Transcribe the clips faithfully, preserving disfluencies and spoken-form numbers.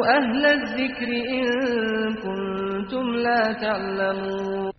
أهل الذكر إن كنتم لا تعلمون.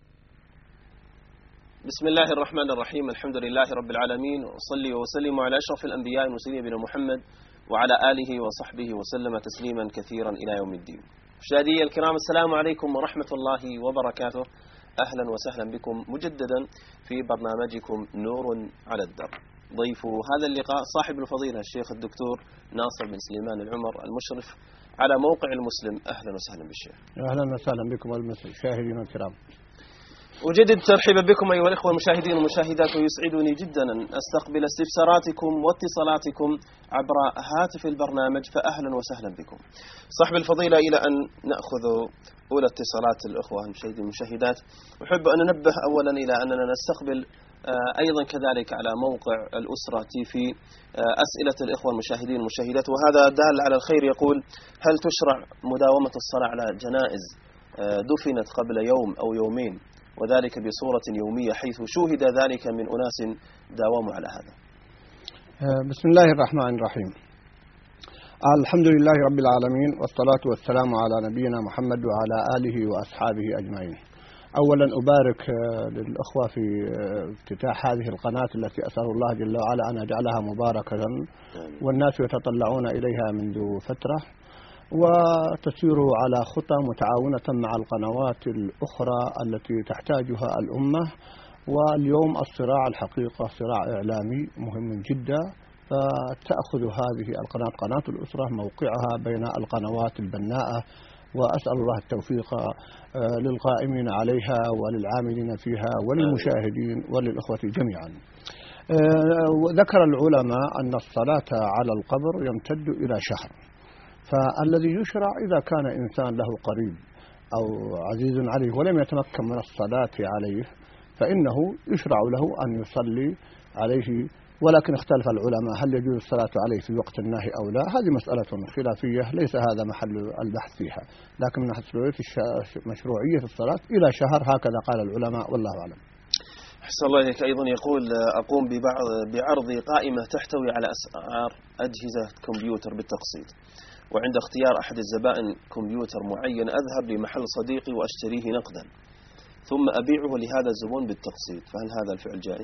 بسم الله الرحمن الرحيم. الحمد لله رب العالمين، وصلي وسلم على أشرف الأنبياء والمرسلين بنا محمد وعلى آله وصحبه وسلم تسليما كثيرا إلى يوم الدين. مشاهدي الكرام، السلام عليكم ورحمة الله وبركاته. أهلا وسهلا بكم مجددا في برنامجكم نور على الدرب. ضيف هذا اللقاء صاحب الفضيلة الشيخ الدكتور ناصر بن سليمان العمر، المشرف على موقع المسلم. أهلا وسهلا بالشيخ. أهلا وسهلا بكم المشاهدين الكرام. أجدد ترحيبا بكم أيها الإخوة المشاهدين والمشاهدات، ويسعدني جدا أن أستقبل استفساراتكم واتصالاتكم عبر هاتف البرنامج، فأهلا وسهلا بكم. صاحب الفضيلة، إلى أن نأخذ أولى اتصالات الأخوة المشاهدين والمشاهدات، أحب أن ننبه أولا إلى أننا نستقبل أيضا كذلك على موقع الأسرة تيفي أسئلة الإخوة المشاهدين والمشاهدات، وهذا دال على الخير. يقول: هل تشرع مداومة الصلاة على جنائز دفنت قبل يوم أو يومين، وذلك بصورة يومية، حيث شوهد ذلك من أناس داوموا على هذا؟ بسم الله الرحمن الرحيم. الحمد لله رب العالمين، والصلاة والسلام على نبينا محمد وعلى آله وأصحابه أجمعين. أولا أبارك للأخوة في افتتاح هذه القناة التي أسأل الله جل وعلا أن يجعلها مباركة والناس يتطلعون إليها منذ فترة، وتسير على خطى متعاونة مع القنوات الأخرى التي تحتاجها الأمة. واليوم الصراع الحقيقة صراع إعلامي مهم جدا، فتأخذ هذه القناة قناة الأسرة موقعها بين القنوات البناءة، وأسأل الله التوفيق للقائمين عليها وللعاملين فيها وللمشاهدين وللإخوة جميعا. ذكر العلماء أن الصلاة على القبر يمتد إلى شهر، فالذي يشرع إذا كان إنسان له قريب أو عزيز عليه ولم يتمكن من الصلاة عليه، فإنه يشرع له أن يصلي عليه، ولكن اختلف العلماء هل يجوز الصلاة عليه في وقت النهي أو لا. هذه مسألة خلافية ليس هذا محل البحث فيها، لكن من مشروعية الصلاة إلى شهر هكذا قال العلماء، والله أعلم. أحسن الله إليك. أيضا يقول: أقوم ببعض بعرض قائمة تحتوي على أسعار أجهزة كمبيوتر بالتقسيط، وعند اختيار أحد الزبائن كمبيوتر معين أذهب لمحل صديقي وأشتريه نقدا، ثم أبيعه لهذا الزبون بالتقسيط، فهل هذا الفعل جائز؟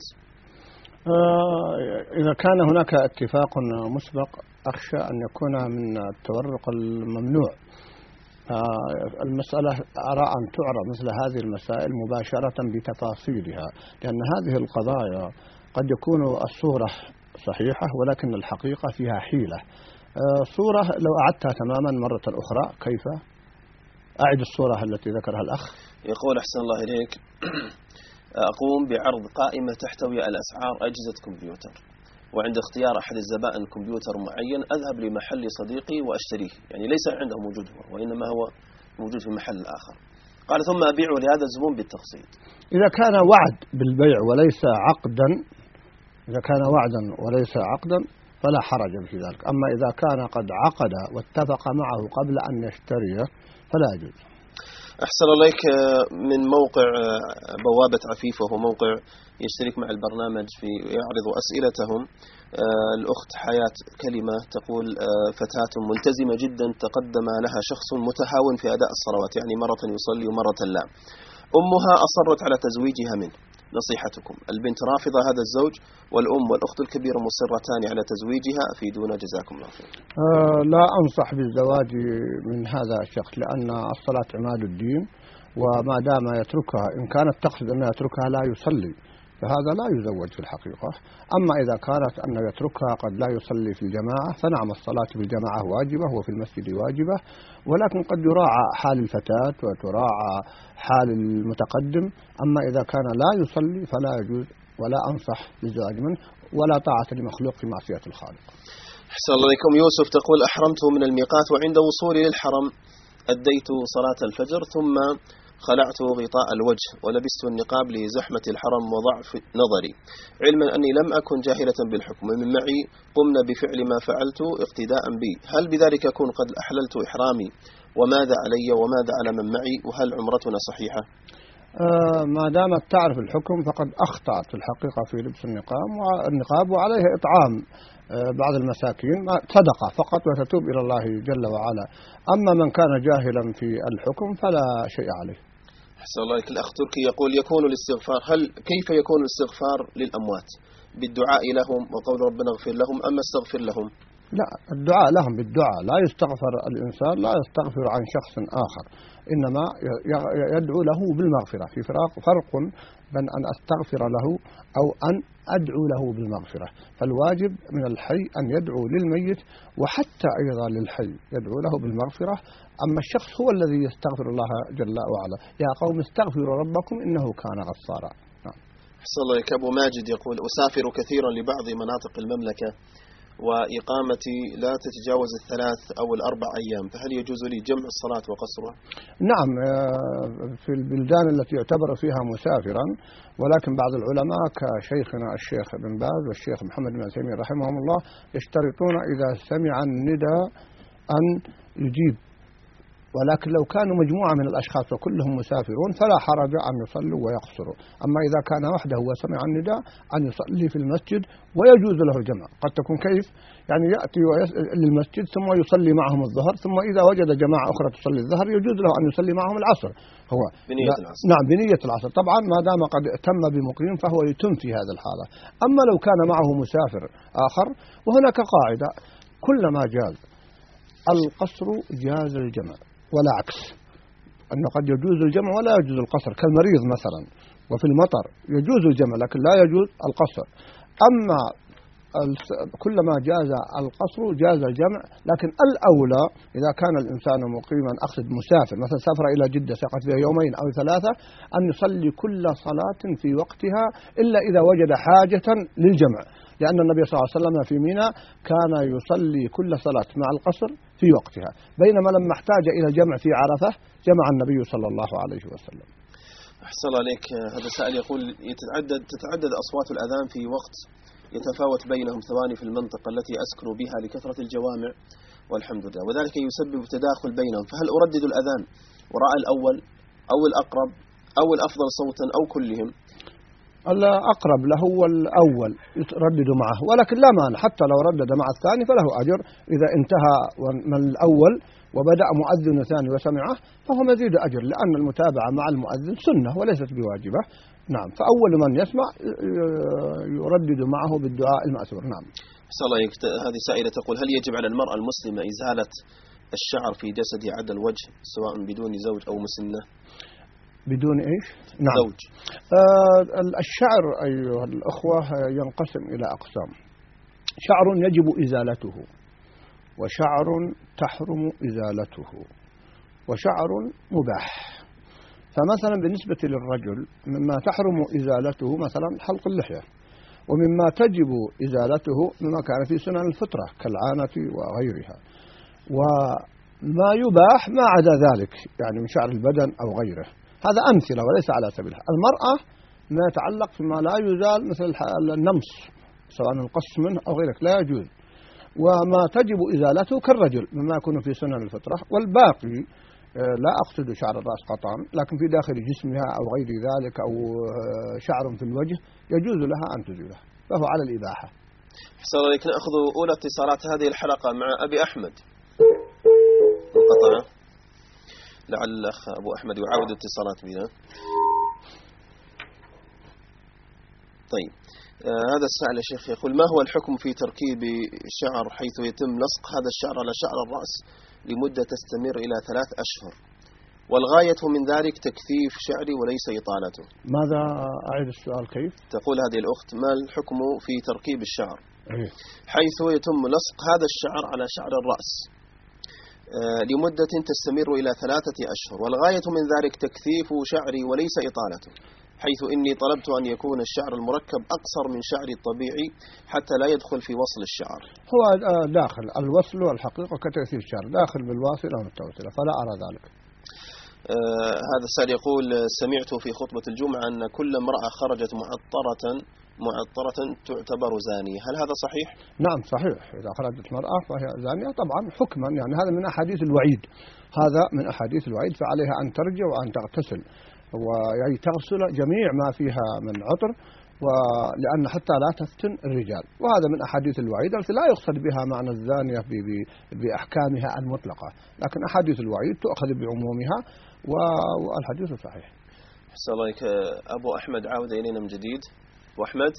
إذا كان هناك اتفاق مسبق أخشى أن يكون من التورق الممنوع. المسألة أرى أن تعرض مثل هذه المسائل مباشرة بتفاصيلها، لأن هذه القضايا قد يكون الصورة صحيحة ولكن الحقيقة فيها حيلة. صورة لو أعدتها تماما مرة أخرى، كيف أعد الصورة التي ذكرها الأخ؟ يقول: أحسن الله إليك، أقوم بعرض قائمة تحتوي على أسعار أجهزة كمبيوتر، وعند اختيار أحد الزبائن كمبيوتر معين أذهب لمحل صديقي وأشتريه، يعني ليس عنده موجود هو، وإنما هو موجود في محل آخر. قال: ثم أبيعه لهذا الزبون بالتقسيط. إذا كان وعد بالبيع وليس عقدا، إذا كان وعدا وليس عقدا فلا حرج في ذلك. أما إذا كان قد عقد واتفق معه قبل أن يشتريه فلا يجوز. أحسن الله. من موقع بوابة عفيف، وهو موقع يشترك مع البرنامج في يعرض أسئلتهم، الأخت حياة كلمة تقول: فتاة ملتزمة جدا تقدم لها شخص متهاون في أداء الصلوات، يعني مرة يصلي ومرة لا. أمها أصرت على تزويجها منه، نصيحتكم؟ البنت رافضة هذا الزوج، والأم والأخت الكبيرة مصرتان على تزويجها، أفيدونا جزاكم الله خير. أه لا أنصح بالزواج من هذا الشخص، لأن الصلاة عماد الدين، وما دام يتركها، إن كانت تقصد أن يتركها لا يصلي، فهذا لا يزوج في الحقيقة. أما إذا كانت أن يتركها قد لا يصلي في الجماعة، فنعم الصلاة في الجماعة واجبة وفي المسجد واجبة، ولكن قد يراعى حال الفتاة وتراعى حال المتقدم. أما إذا كان لا يصلي فلا يجوز، ولا أنصح بالزواج منه، ولا طاعة لمخلوق في معصية الخالق. أحسن الله عليكم. يوسف تقول: أحرمت من الميقات، وعند وصولي للحرم أديت صلاة الفجر، ثم خلعت غطاء الوجه ولبست النقاب لزحمة الحرم وضعف نظري، علما أني لم أكن جاهلة بالحكم، ومن معي قمنا بفعل ما فعلت اقتداء بي، هل بذلك أكون قد أحللت إحرامي؟ وماذا علي وماذا على من معي؟ وهل عمرتنا صحيحة؟ آه ما دامت تعرف الحكم فقد أخطأت في الحقيقة في لبس النقاب والنقاب وعليها إطعام آه بعض المساكين صدقة فقط وتتوب إلى الله جل وعلا. أما من كان جاهلا في الحكم فلا شيء عليه. أحسن الله إليك. الأخ تركي يقول يكون الاستغفار، هل كيف يكون الاستغفار للأموات؟ بالدعاء لهم وقول ربنا اغفر لهم أما استغفر لهم؟ لا، الدعاء لهم بالدعاء، لا يستغفر الإنسان لا يستغفر عن شخص آخر، إنما يدعو له بالمغفرة. في فرق بين أن أستغفر له أو أن أدعو له بالمغفرة. فالواجب من الحي أن يدعو للميت وحتى أيضا للحي يدعو له بالمغفرة. أما الشخص هو الذي يستغفر الله جل وعلا. يا قوم استغفروا ربكم إنه كان غفارا. أحسن الله إليك. أبو ماجد يقول أسافر كثيرا لبعض مناطق المملكة وإقامتي لا تتجاوز الثلاث أو الأربع أيام، فهل يجوز لي جمع الصلاة وقصرها؟ نعم، في البلدان التي يعتبر فيها مسافرا، ولكن بعض العلماء كشيخنا الشيخ بن باز والشيخ محمد بن عثيمين رحمهم الله يشترطون إذا سمع النداء أن يجيب، ولكن لو كانوا مجموعة من الأشخاص وكلهم مسافرون فلا حرج أن يصلوا ويقصروا. أما إذا كان وحده وسمع النداء أن يصلي في المسجد ويجوز له الجمع. قد تكون كيف؟ يعني يأتي للمسجد ثم يصلي معهم الظهر، ثم إذا وجد جماعة أخرى تصلي الظهر يجوز له أن يصلي معهم العصر. هو بنية العصر. نعم بنية العصر طبعا ما دام قد تم بمقيم فهو يتم في هذا الحالة. أما لو كان معه مسافر آخر، وهناك قاعدة كلما جاز القصر جاز الجمع ولا عكس، أنه قد يجوز الجمع ولا يجوز القصر، كالمريض مثلا وفي المطر يجوز الجمع لكن لا يجوز القصر. أما كلما جاز القصر جاز الجمع، لكن الأولى إذا كان الإنسان مقيما أقصد مسافر مثلا سافر إلى جدة سقط فيها يومين أو ثلاثة أن يصلي كل صلاة في وقتها إلا إذا وجد حاجة للجمع، لأن النبي صلى الله عليه وسلم في منى كان يصلي كل صلاة مع القصر في وقتها، بينما لما احتاج إلى الجمع في عرفة جمع النبي صلى الله عليه وسلم. أحسن عليك. هذا سائل يقول يتعدد تتعدد أصوات الأذان في وقت يتفاوت بينهم ثواني في المنطقة التي أسكن بها لكثرة الجوامع والحمد لله، وذلك يسبب تداخل بينهم، فهل أردد الأذان وراء الأول أو الأقرب أو الأفضل صوتا أو كلهم؟ الأقرب له والأول يردد معه، ولكن لا مانع حتى لو ردد مع الثاني فله أجر. إذا انتهى من الأول وبدأ مؤذن ثاني وسمعه فهو مزيد أجر، لأن المتابعة مع المؤذن سنة وليست بواجبة. نعم، فأول من يسمع يردد معه بالدعاء المأثور. نعم. صلى الله عليه وسلم. هذه سائلة تقول هل يجب على المرأة المسلمة إزالة الشعر في جسدها عدا الوجه سواء بدون زوج أو مسنة؟ بدون إيش؟ نعم. زوج. آه الشعر أيها الأخوة ينقسم إلى أقسام. شعر يجب إزالته، وشعر تحرم إزالته، وشعر مباح. فمثلا بالنسبة للرجل مما تحرم إزالته مثلا حلق اللحية، ومما تجب إزالته مما كان في سنن الفطرة كالعانة وغيرها، وما يباح ما عدا ذلك يعني من شعر البدن أو غيره. هذا أمثلة وليس على سبيلها. المرأة ما يتعلق فيما لا يزال مثل النمس سواء القص منه أو غيرك لا يجوز، وما تجب إزالته كالرجل مما يكون في سنن الفطرة. والباقي لا أقصد شعر الرأس قطعا، لكن في داخل جسمها أو غير ذلك أو شعر في الوجه يجوز لها أن تزيله، فهو على الإباحة. حسنا عليك. نأخذ أولى اتصالات هذه الحلقة مع أبي أحمد. انقطع، لعل الأخ أبو أحمد يعاود اتصالات بنا. طيب آه هذا السائل يا شيخ يقول ما هو الحكم في تركيب شعر حيث يتم لصق هذا الشعر على شعر الرأس لمدة تستمر إلى ثلاث أشهر، والغاية من ذلك تكثيف شعري وليس إطالته؟ ماذا أعيد السؤال كيف؟ تقول هذه الأخت ما الحكم في تركيب الشعر أيه. حيث يتم لصق هذا الشعر على شعر الرأس آه لمدة تستمر إلى ثلاثة أشهر، والغاية من ذلك تكثيف شعري وليس إطالته، حيث إني طلبت أن يكون الشعر المركب أقصر من شعري الطبيعي حتى لا يدخل في وصل الشعر. هو داخل الوصل والحقيقة كتأثير الشعر داخل بالواصل أو التوصيلة، فلا أرى ذلك. آه هذا السائل يقول سمعت في خطبة الجمعة أن كل امرأة خرجت معطرة معطرة تعتبر زانية، هل هذا صحيح؟ نعم صحيح، إذا خرجت مرأة فهي زانية طبعا حكما، يعني هذا من أحاديث الوعيد، هذا من أحاديث الوعيد، فعليها أن ترجع وأن تغتسل. ويعني تغسل جميع ما فيها من عطر، ولأن حتى لا تفتن الرجال. وهذا من أحاديث الوعيد التي لا يقصد بها معنى الزانية بأحكامها المطلقة، لكن أحاديث الوعيد تؤخذ بعمومها والحديث صحيح. أحسن الله عليك. أبو أحمد عاود إلينا من جديد. أبو أحمد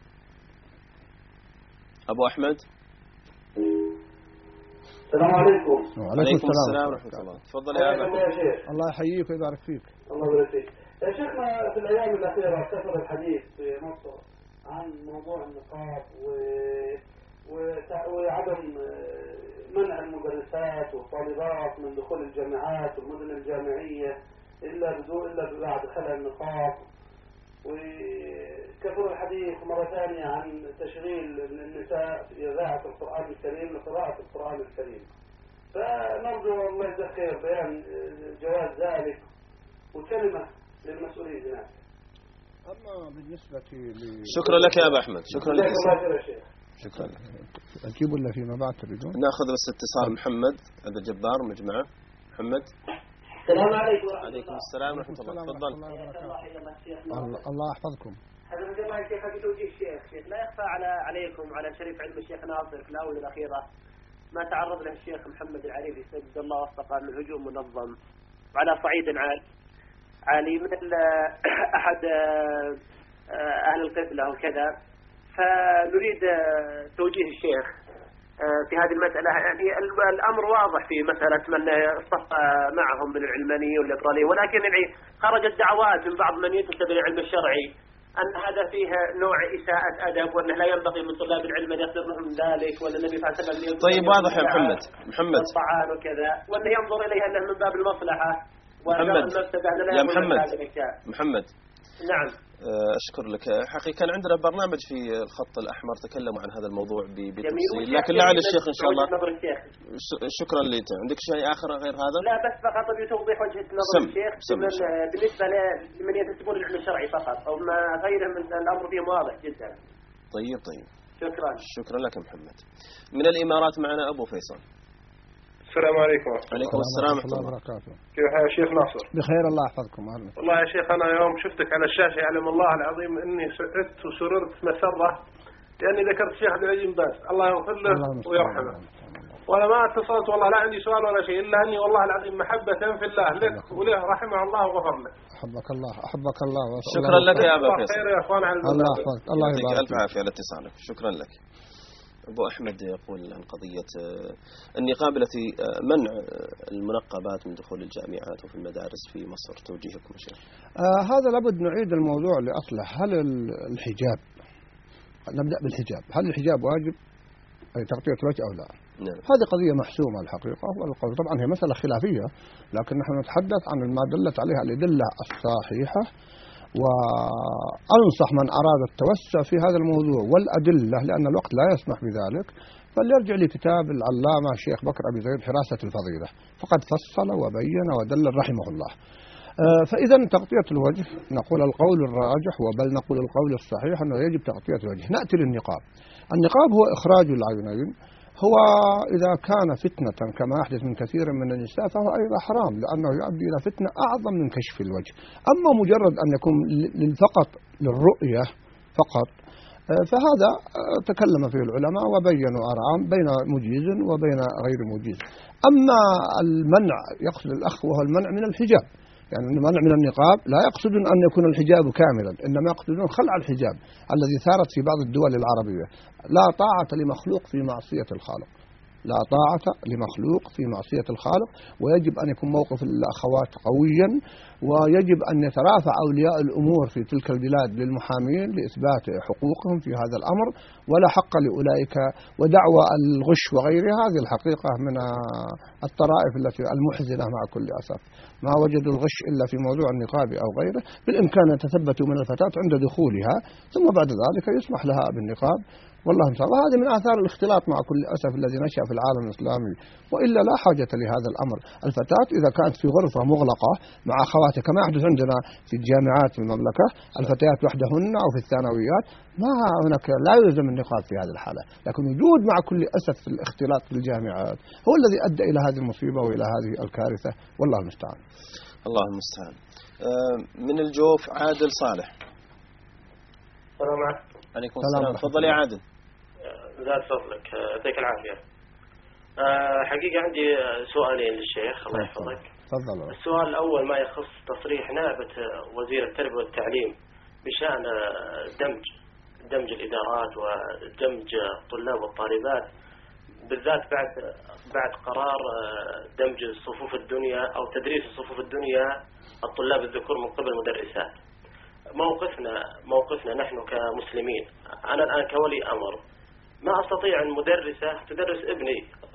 أبو أحمد السلام عليكم. وعليكم السلام ورحمة الله. تفضل يا أبو أحمد. الله يحييك ويبارك فيك. الله يبارك فيك. يا شيخنا، في الأيام الأخيرة كثر الحديث في مصر عن موضوع النقاب و... و... وعدم منع المدرسات والطالبات من دخول الجامعات والمدن الجامعية إلا بدون إلا بعد خلع النقاب. وكثر الحديث مرة ثانية عن تشغيل النساء في إذاعة القرآن الكريم لقراءة القرآن الكريم. فنرجو الله يجزاك خير بيان جواز ذلك وكلمة للمسؤولين هناك. أما بالنسبة ل... شكرا لك يا أبا أحمد. شكرا لك. شكرا لك. أجيب ولا فيما بعد تريدون؟ نأخذ بس اتصال محمد أبا جبار مجمعة. محمد. السلام عليكم. عليكم السلام ورحمة الله. تفضل. الله, الله يحفظكم. حفظك الله يا شيخ. هذه توجيه الشيخ شيخ لا يخفى على عليكم وعلى شريف علم الشيخ ناصر في الآونة الأخيرة ما تعرض له الشيخ محمد العريفي سدد الله وفقه من هجوم منظم وعلى صعيد عال عالي مثل أحد أهل القبلة وكذا. فنريد توجيه الشيخ في هذه المسألة. يعني الأمر واضح في مسألة من اصطف معهم من العلمانيين والليبراليين، ولكن يعني خرجت دعوات من بعض من ينتسب للعلم الشرعي أن هذا فيه نوع إساءة أدب، وأنه لا ينبغي من طلاب العلم أن يصدرهم ذلك، وأن النبي صلى الله عليه وسلم طيب واضح يا محمد. محمد والطعان وكذا، وأنه ينظر إليها أنه من باب المصلحة محمد. يا محمد محمد نعم أشكر لك. حقيقة كان عندنا برنامج في الخط الأحمر تكلموا عن هذا الموضوع بتفصيل، لكن لعل الشيخ إن شاء الله. شكرا لك. عندك شيء آخر غير هذا؟ لا بس فقط بتوضيح وجهة نظر الشيخ بالنسبة لمن ينتسبون للعلم الشرعي فقط، أو ما غيره من الأمر فيه واضح جدا. طيب طيب شكرا. شكرا لك محمد. من الإمارات معنا أبو فيصل. السلام عليكم. عليكم السلام ورحمة الله وبركاته. كيف حال يا شيخ ناصر؟ بخير الله يحفظكم. أهلا. والله يا شيخ أنا يوم شفتك على الشاشة يعلم الله العظيم إني سعدت وسررت مسرة لأني ذكرت الشيخ عبد العزيز باز الله يغفر له ويرحمه. وأنا ما اتصلت والله لا عندي سؤال ولا شيء إلا أني والله العظيم محبة في الله لك وله رحمه الله وغفر له. أحبك الله أحبك الله. شكرا لك يا أبا فيصل. خير يا أخوان على الله يحفظك. الله يبارك فيك. ألف عافية على اتصالك. شكرا لك. أبو أحمد يقول عن قضية النقاب التي منع المنقبات من دخول الجامعات وفي المدارس في مصر. توجيهكم يا شيخ. آه هذا لابد نعيد الموضوع لأصله. هل الحجاب، نبدأ بالحجاب، هل الحجاب واجب أي تغطية الوجه أو لا؟ نعم. هذه قضية محسومة الحقيقة، والقول طبعا هي مسألة خلافية، لكن نحن نتحدث عن ما دلت عليها الأدلة الصحيحة، وأنصح من أراد التوسع في هذا الموضوع والأدلة لأن الوقت لا يسمح بذلك فليرجع لكتاب العلامة الشيخ بكر أبي زيد حراسة الفضيلة، فقد فصل وبين ودلل رحمه الله. فإذا تغطية الوجه نقول القول الراجح وبل نقول القول الصحيح أنه يجب تغطية الوجه. نأتي للنقاب. النقاب هو إخراج العينين، هو إذا كان فتنة كما يحدث من كثير من النساء فهو أيضا حرام لأنه يؤدي إلى فتنة أعظم من كشف الوجه. أما مجرد أن يكون فقط للرؤية فقط فهذا تكلم فيه العلماء وبينوا أرعام بين مجيز وبين غير مجيز. أما المنع يقصد الأخ وهو المنع من الحجاب، يعني المنع من النقاب لا يقصدون أن يكون الحجاب كاملا، إنما يقصدون خلع الحجاب الذي ثارت في بعض الدول العربية. لا طاعة لمخلوق في معصية الخالق، لا طاعة لمخلوق في معصية الخالق، ويجب أن يكون موقف الأخوات قويا، ويجب أن يترافع أولياء الأمور في تلك البلاد للمحامين لإثبات حقوقهم في هذا الأمر، ولا حق لأولئك. ودعوى الغش وغيرها هذه الحقيقة من الطرائف التي المحزنة مع كل أسف، ما وجدوا الغش إلا في موضوع النقاب أو غيره. بالإمكان أن يتثبتوا من الفتاة عند دخولها ثم بعد ذلك يسمح لها بالنقاب، والله المستعان. وهذه من آثار الاختلاط مع كل أسف الذي نشأ في العالم الإسلامي، وإلا لا حاجة لهذا الأمر. الفتاة إذا كانت في غرفة مغلقة مع أخواتها كما يحدث عندنا في الجامعات في المملكة، الفتيات وحدهن أو في الثانويات، ما هناك لا يلزم النقاب في هذه الحالة. لكن وجود مع كل أسف في الاختلاط في الجامعات هو الذي أدى إلى هذه المصيبة وإلى هذه الكارثة، والله المستعان. الله المستعان. من الجوف عادل صالح. السلام عليكم. عليكم السلام. تفضل يا عادل. زاد فضلك، يعطيك العافية. حقيقة عندي سؤالين للشيخ الله يحفظك. تفضل. السؤال الأول ما يخص تصريح نائبة وزير التربية والتعليم بشأن دمج دمج الإدارات ودمج الطلاب والطالبات، بالذات بعد بعد قرار دمج صفوف الدنيا أو تدريس صفوف الدنيا الطلاب الذكور من قبل مدرسات. موقفنا موقفنا نحن كمسلمين، أنا الآن كولي أمر ما أستطيع أن مدرسة تدرس ابني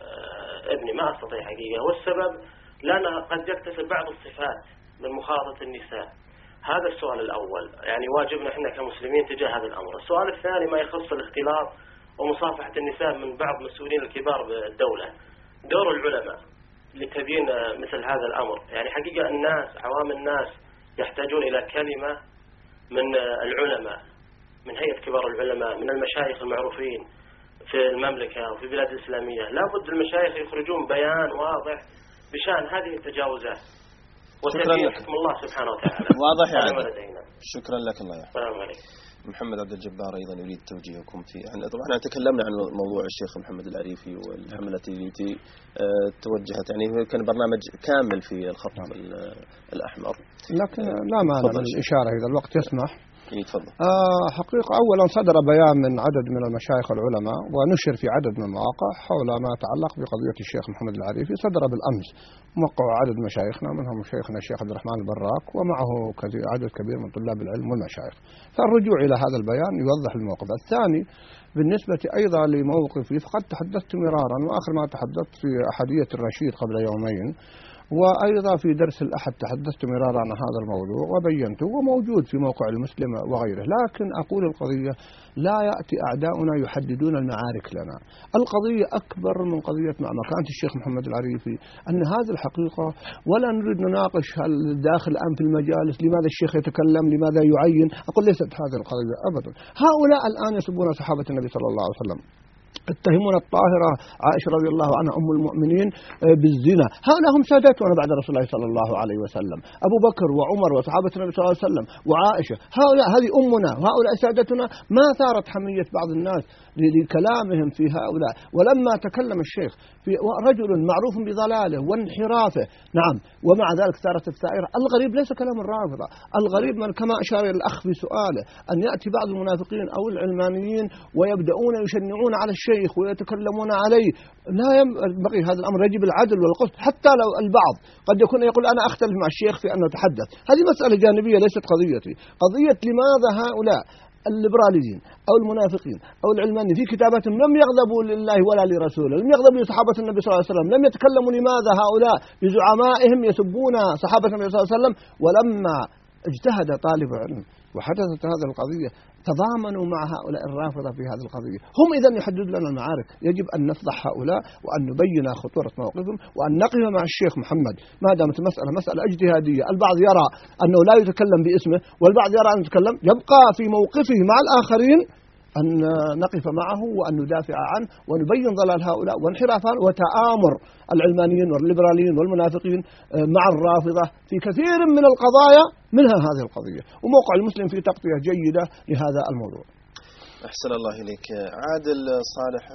ابني ما أستطيع حقيقة، والسبب لأن قد يكتسب بعض الصفات من مخالطة النساء. هذا السؤال الأول، يعني واجبنا احنا كمسلمين تجاه هذا الأمر. السؤال الثاني ما يخص الاختلاط ومصافحة النساء من بعض المسؤولين الكبار بالدولة. دور العلماء لتبيين مثل هذا الأمر، يعني حقيقة الناس عوام الناس يحتاجون إلى كلمة من العلماء، من هيئة كبار العلماء، من المشايخ المعروفين في المملكة وفي البلاد الإسلامية. لا بد المشايخ يخرجون بيان واضح بشأن هذه التجاوزات وتبيين حكم الله سبحانه وتعالى. واضح يا عادل. شكرا لك. الله يحفظك. السلام عليكم. محمد عبد الجبار أيضا يريد توجيهكم في يعني طبعا احنا تكلمنا عن موضوع الشيخ محمد العريفي والحملة التي توجهت، يعني كان برنامج كامل في الخط الأحمر، لكن لا مانع من الإشارة إذا الوقت يسمح. يتفضل. آه حقيقة أولا صدر بيان من عدد من المشايخ العلماء ونشر في عدد من المواقع حول ما يتعلق بقضية الشيخ محمد العريفي. صدر بالأمس، موقع عدد مشايخنا منهم شيخنا الشيخ عبد الرحمن البراك ومعه عدد كبير من طلاب العلم والمشايخ. فالرجوع إلى هذا البيان يوضح الموقف. الثاني بالنسبة أيضا لموقفي، فقد تحدثت مرارا وآخر ما تحدثت في أحدية الرشيد قبل يومين، وأيضا في درس الأحد تحدثت مرارا عن هذا الموضوع وبينته وموجود في موقع المسلم وغيره. لكن أقول القضية لا يأتي أعداؤنا يحددون المعارك لنا. القضية أكبر من قضية مع مكانة الشيخ محمد العريفي، أن هذه الحقيقة ولا نريد نناقش الداخل الآن في المجالس لماذا الشيخ يتكلم لماذا يعين. أقول ليست هذه القضية أبدا. هؤلاء الآن يسبون صحابة النبي صلى الله عليه وسلم، اتهمون الطاهرة عائشة رضي الله عنها أم المؤمنين بالزنا. هؤلاء هم سادتنا بعد رسول الله صلى الله عليه وسلم، أبو بكر وعمر وصحابة النبي صلى الله عليه وسلم وعائشة. هؤلاء هذه أمنا وهؤلاء سادتنا. ما ثارت حمية بعض الناس لكلامهم في هؤلاء. ولما تكلم الشيخ في رجل معروف بضلاله وانحرافه، نعم، ومع ذلك ثارت الثائرة. الغريب ليس كلام الرافضة، الغريب من كما أشار الأخ في سؤاله أن يأتي بعض المنافقين أو العلمانيين ويبدأون يشنعون على الشيخ ويتكلمون عليه. لا ينبغي هذا الأمر، يجب العدل والقسط. حتى لو البعض قد يكون يقول أنا أختلف مع الشيخ في أنه تحدث، هذه مسألة جانبية ليست قضيتي. قضية لماذا هؤلاء الليبراليين أو المنافقين أو العلمانيين في كتاباتهم لم يغضبوا لله ولا لرسوله، لم يغضبوا لصحابة النبي صلى الله عليه وسلم، لم يتكلموا لماذا هؤلاء بزعمائهم يسبون صحابة النبي صلى الله عليه وسلم. ولما اجتهد طالب علم وحدثت هذه القضية تضامنوا مع هؤلاء الرافضة في هذه القضية. هم إذن يحددون لنا المعارك. يجب أن نفضح هؤلاء وأن نبين خطورة موقفهم وأن نقف مع الشيخ محمد ما دامت المسألة مسألة اجتهادية. البعض يرى أنه لا يتكلم باسمه والبعض يرى أن يتكلم، يبقى في موقفه مع الآخرين أن نقف معه وأن ندافع عنه ونبين ضلال هؤلاء وانحرافات وتآمر العلمانيين والليبراليين والمنافقين مع الرافضة في كثير من القضايا منها هذه القضية. وموقع المسلم في تغطية جيدة لهذا الموضوع. أحسن الله إليك. عادل صالح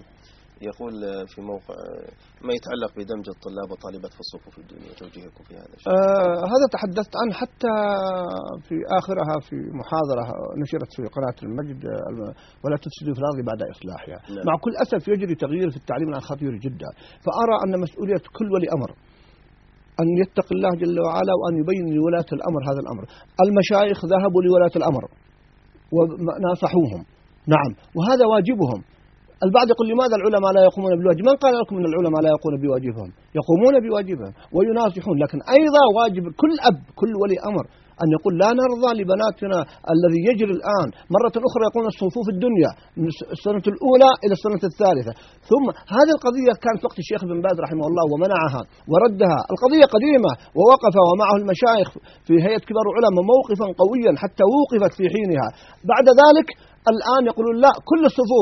يقول في موقع ما يتعلق بدمج الطلاب والطالبات في الصفوف الدينية، توجيهكم في هذا الشيء؟ آه هذا تحدثت عنه حتى في آخرها في محاضرة نشرت في قناة المجد، ولا تفسدوا في الأرض بعد إصلاحها. لا. مع كل أسف يجري تغيير في التعليم الآن خطير جدا، فأرى أن مسؤولية كل ولي أمر أن يتقي الله جل وعلا وأن يبين لولاة الأمر هذا الأمر. المشايخ ذهبوا لولاة الأمر وناصحوهم، نعم، وهذا واجبهم. البعض يقول لماذا العلماء لا يقومون بواجبهم؟ من قال لكم أن العلماء لا يقومون بواجبهم؟ يقومون بواجبهم ويناصحون. لكن أيضا واجب كل أب كل ولي أمر أن يقول لا نرضى لبناتنا الذي يجري الآن مرة أخرى يقول الصفوف الدنيا من السنة الأولى إلى السنة الثالثة. ثم هذه القضية كانت وقت الشيخ بن باز رحمه الله ومنعها وردها. القضية قديمة ووقف ومعه المشايخ في هيئة كبار العلماء موقفا قويا حتى وقفت في حينها. بعد ذلك الآن يقولون لا كل الصفوف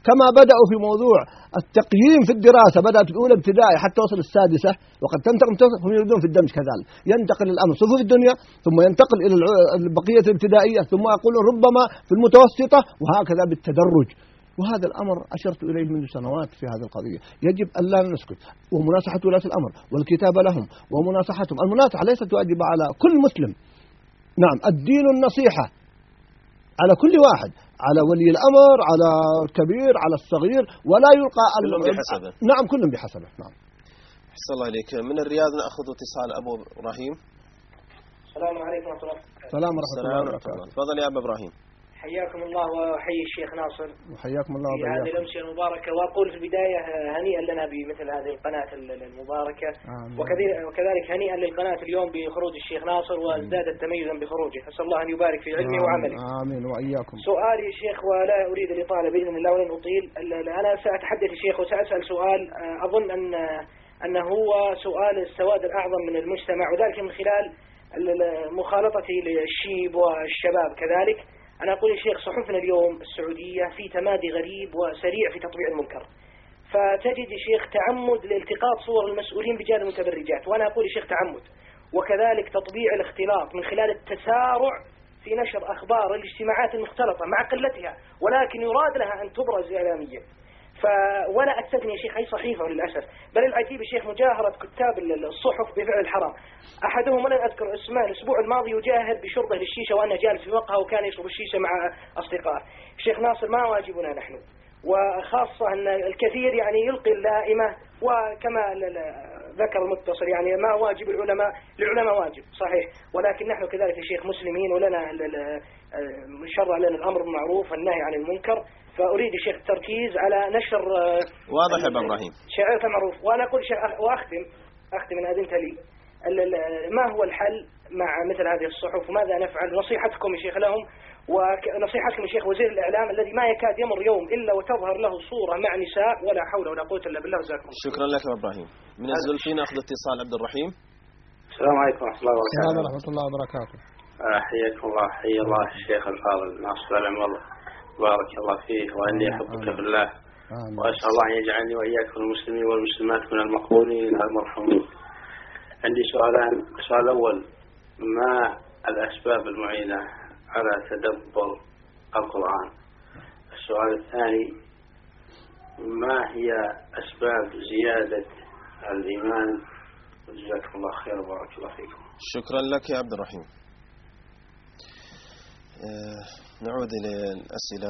كما بدأوا في موضوع التقييم في الدراسة، بدأت في أولى ابتدائي حتى وصل السادسة، وقد تنتقل هم يريدون في الدمج كذلك، ينتقل الأمر صفوف الدنيا ثم ينتقل إلى البقية الابتدائية ثم أقول ربما في المتوسطة وهكذا بالتدرج. وهذا الأمر أشرت إليه منذ سنوات في هذه القضية، يجب أن لا نسكت، ومناصحة ولاة الأمر والكتابة لهم ومناصحتهم. المناصحة ليست واجبة على كل مسلم، نعم الدين النصيحة على كل واحد، على ولي الأمر، على الكبير، على الصغير، ولا يلقى كلهم بحسبه. نعم كلهم بحسبه. نعم. أحسن الله إليك. من الرياض نأخذ اتصال أبو إبراهيم. السلام عليكم ورحمة الله. السلام ورحمة الله وبركاته. تفضل يا أبو إبراهيم. حياكم الله وحيي الشيخ ناصر. وحياكم الله في هذه الأمسية المباركة، وأقول في البداية هنيئا لنا بمثل هذه القناة المباركة، وكذلك هنيئا للقناة اليوم بخروج الشيخ ناصر، وازدادت تميزا بخروجه، أسأل الله أن يبارك في علمه وعمله. آمين وإياكم. سؤالي يا شيخ، ولا أريد الإطالة بإذن الله ولن أطيل، أنا سأتحدث يا شيخ وسأسأل سؤال أظن أن أنه هو سؤال السواد الأعظم من المجتمع، وذلك من خلال مخالطتي للشيب والشباب كذلك. أنا أقول يا شيخ، صحفنا اليوم السعودية في تمادي غريب وسريع في تطبيع المنكر، فتجد يا شيخ تعمد لالتقاط صور المسؤولين بجانب المتبرجات، وأنا أقول يا شيخ تعمد، وكذلك تطبيع الاختلاط من خلال التسارع في نشر أخبار الاجتماعات المختلطة مع قلتها، ولكن يراد لها أن تبرز إعلاميا. ف ولا أستثني يا شيخ أي صحيفة للأسف، بل العجيب يا شيخ مجاهرة كتاب الصحف بفعل الحرام. أحدهم ولن أذكر اسمه الأسبوع الماضي يجاهر بشربه للشيشة وأنا جالس في مقهى وكان يشرب الشيشة مع أصدقائه. شيخ ناصر، ما واجبنا نحن؟ وخاصة أن الكثير يعني يلقي اللائمة، وكما ذكر المتصل يعني ما واجب العلماء للعلماء واجب صحيح، ولكن نحن كذلك يا شيخ مسلمين، ولنا شرع لنا الأمر بالمعروف والنهي عن المنكر. فأريد يا شيخ التركيز على نشر واضح يا إبراهيم شعائر المعروف. وأنا أقول شيخ وأختم أختم إن أذنت لي، ما هو الحل مع مثل هذه الصحف وماذا نفعل؟ نصيحتكم يا شيخ لهم، ونصيحتكم يا شيخ وزير الإعلام الذي ما يكاد يمر يوم إلا وتظهر له صورة مع نساء، ولا حول ولا قوة إلا بالله. جزاكم الله. شكرا لك يا إبراهيم. من الزلفين أخذ اتصال عبد الرحيم. السلام عليكم ورحمة الله وبركاته. السلام ورحمة الله وبركاته. حياكم الله، حيا الله الشيخ الفاضل ناصر العلم، والله بارك الله فيه، وأني أحبك في الله، وأسأل الله أن يجعلني وإياكم المسلمين والمسلمات من المقبولين المرحومين. عندي سؤالان. السؤال الأول، ما الأسباب المعينة على تدبر القرآن؟ السؤال الثاني، ما هي أسباب زيادة الإيمان؟ جزاكم الله خير وبارك الله فيكم. شكرا لك يا عبد الرحيم. نعود إلى الأسئلة.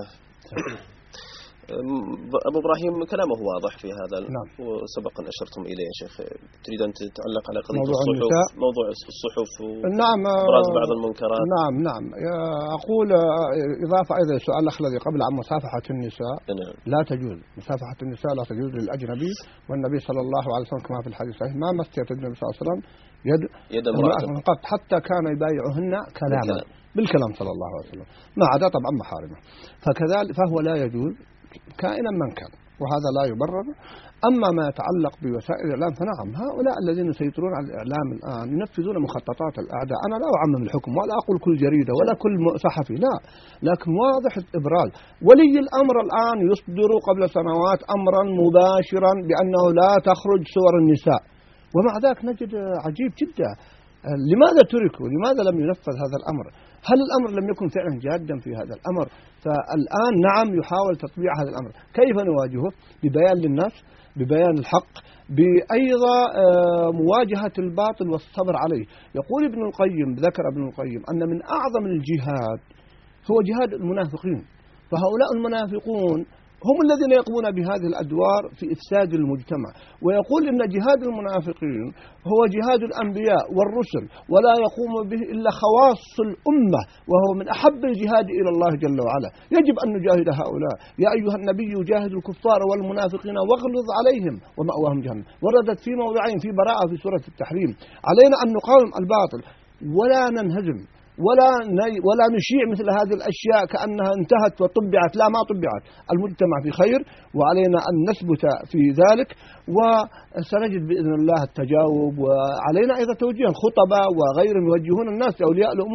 أبو إبراهيم كلامه واضح في هذا. نعم. وسبقا أشرتم إليه يا شيخ، تريد أن تتعلق على قضية موضوع الصحف النساء. موضوع الصحف نعم وبراز بعض المنكرات. نعم نعم أقول إضافة أيضا السؤال الأخ الذي قبل عن مصافحة النساء. نعم. لا تجوز مصافحة النساء، لا تجوز للأجنبي، والنبي صلى الله عليه وسلم كما في الحديث الصحيح ما مست النبي صلى الله عليه وسلم يد يد امرأة قط، حتى كان يبايعهن كلاما بالكلام صلى الله عليه وسلم، ما عدا طبعا محارمه. فكذلك فهو لا يجوز كائنا من كان، وهذا لا يبرر. أما ما يتعلق بوسائل الإعلام فنعم، هؤلاء الذين يسيطرون على الإعلام الآن ينفذون مخططات الأعداء. أنا لا أعمم الحكم ولا أقول كل جريدة ولا كل صحفي، لا، لكن واضح الإبراز. ولي الأمر الآن يصدر قبل سنوات أمرا مباشرا بأنه لا تخرج صور النساء، ومع ذلك نجد عجيب جدا لماذا تركوا؟ لماذا لم ينفذ هذا الأمر؟ هل الأمر لم يكن فعلا جادا في هذا الأمر؟ فالآن نعم يحاول تطبيع هذا الأمر. كيف نواجهه؟ ببيان للناس، ببيان الحق، بأيضا مواجهة الباطل والصبر عليه. يقول ابن القيم، ذكر ابن القيم أن من أعظم الجهاد هو جهاد المنافقين، فهؤلاء المنافقون هم الذين يقومون بهذه الأدوار في إفساد المجتمع. ويقول إن جهاد المنافقين هو جهاد الأنبياء والرسل، ولا يقوم به إلا خواص الأمة، وهو من أحب الجهاد إلى الله جل وعلا. يجب أن نجاهد هؤلاء. يا أيها النبي جاهد الكفار والمنافقين واغلظ عليهم ومأواهم جهنم. وردت في موضعين في براءة في سورة التحريم. علينا أن نقاوم الباطل ولا ننهزم ولا ولا نشيع مثل هذه الأشياء كأنها انتهت وطبعت. لا، ما طبعت، المجتمع في خير، وعلينا أن نثبت في ذلك، وسنجد بإذن الله التجاوب. وعلينا أيضا توجيه الخطباء وغيرهم يوجهون الناس أولياء الأمور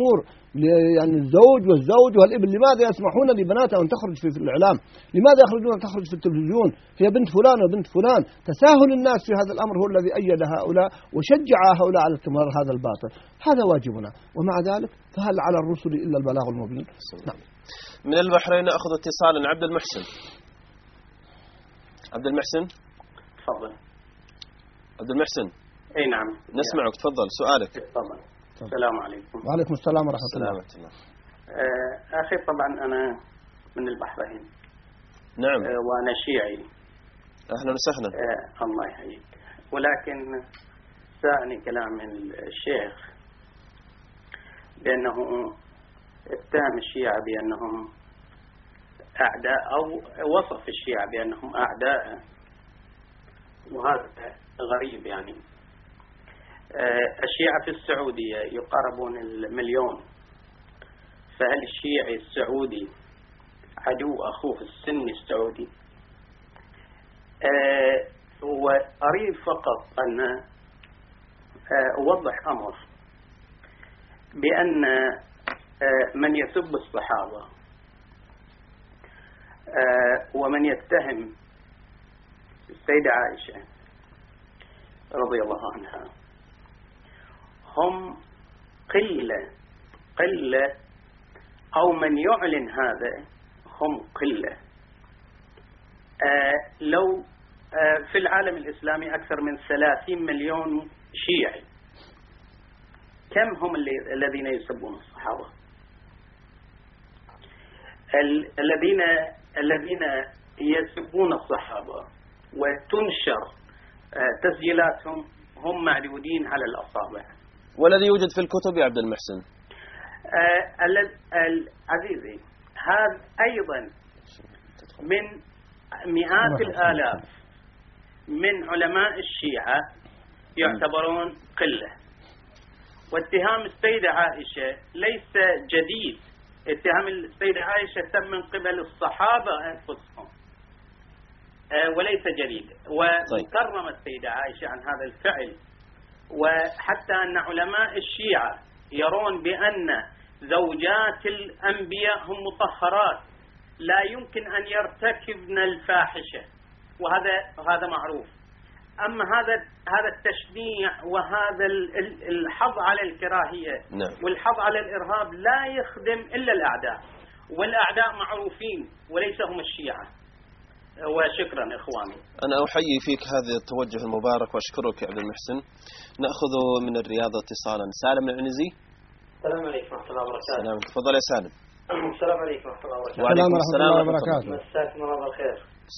يعني الزوج والزوج والابن لماذا يسمحون لبناتها أن تخرج في الإعلام؟ لماذا يخرجون أن تخرج في التلفزيون؟ هي بنت فلان وبنت فلان. تساهل الناس في هذا الأمر هو الذي أيد هؤلاء وشجع هؤلاء على استمرار هذا الباطل. هذا واجبنا، ومع ذلك فهل على الرسل إلا البلاغ المبين؟ نعم. من البحرين نأخذ اتصالا. عبد المحسن. عبد المحسن تفضل. عبد المحسن. اي نعم نسمعك، تفضل سؤالك. تفضل. السلام عليكم. وعليكم السلام ورحمة الله. الله. آه أخي طبعا أنا من البحرين. نعم. آه وأنا شيعي. أهلا وسهلا. آه الله يحييك. ولكن ساعني كلام الشيخ بأنه اتهم الشيعة بأنهم أعداء، أو وصف الشيعة بأنهم أعداء، وهذا غريب يعني. الشيعة في السعودية يقاربون المليون، فهل الشيعي السعودي عدو أخوه السني السعودي؟ وأريد فقط أن أوضح أمر بأن من يسب الصحابة ومن يتهم السيدة عائشة رضي الله عنها هم قلة قلة أو من يعلن هذا هم قلة. آه لو آه في العالم الإسلامي أكثر من ثلاثين مليون شيعي، كم هم اللي الذين يسبون الصحابة؟ ال الذين الذين يسبون الصحابة وتنشر آه تسجيلاتهم هم معدودين على الأصابع. والذي يوجد في الكتب يا عبد المحسن؟ آه عزيزي، هذا أيضا من مئات الآلاف من علماء الشيعة يعتبرون قلة. واتهام السيدة عائشة ليس جديد، اتهام السيدة عائشة تم من قبل الصحابة أنفسهم آه وليس جديد، وكرم السيدة عائشة عن هذا الفعل. وحتى أن علماء الشيعة يرون بأن زوجات الأنبياء هم مطهرات لا يمكن أن يرتكبن الفاحشة، وهذا هذا معروف. أما هذا هذا التشنيع وهذا الحظ على الكراهية نعم. والحظ على الإرهاب لا يخدم إلا الأعداء، والأعداء معروفين وليس هم الشيعة. وشكرا إخواني. أنا أحيي فيك هذا التوجه المبارك وأشكرك يا عبد المحسن. نأخذ من الرياض اتصالا. سالم العنزي. السلام عليكم ورحمة الله وبركاته. السلام، تفضل يا سالم. السلام عليكم ورحمة الله وبركاته. وعليكم السلام ورحمة الله وبركاته. مساكم الله بالخير.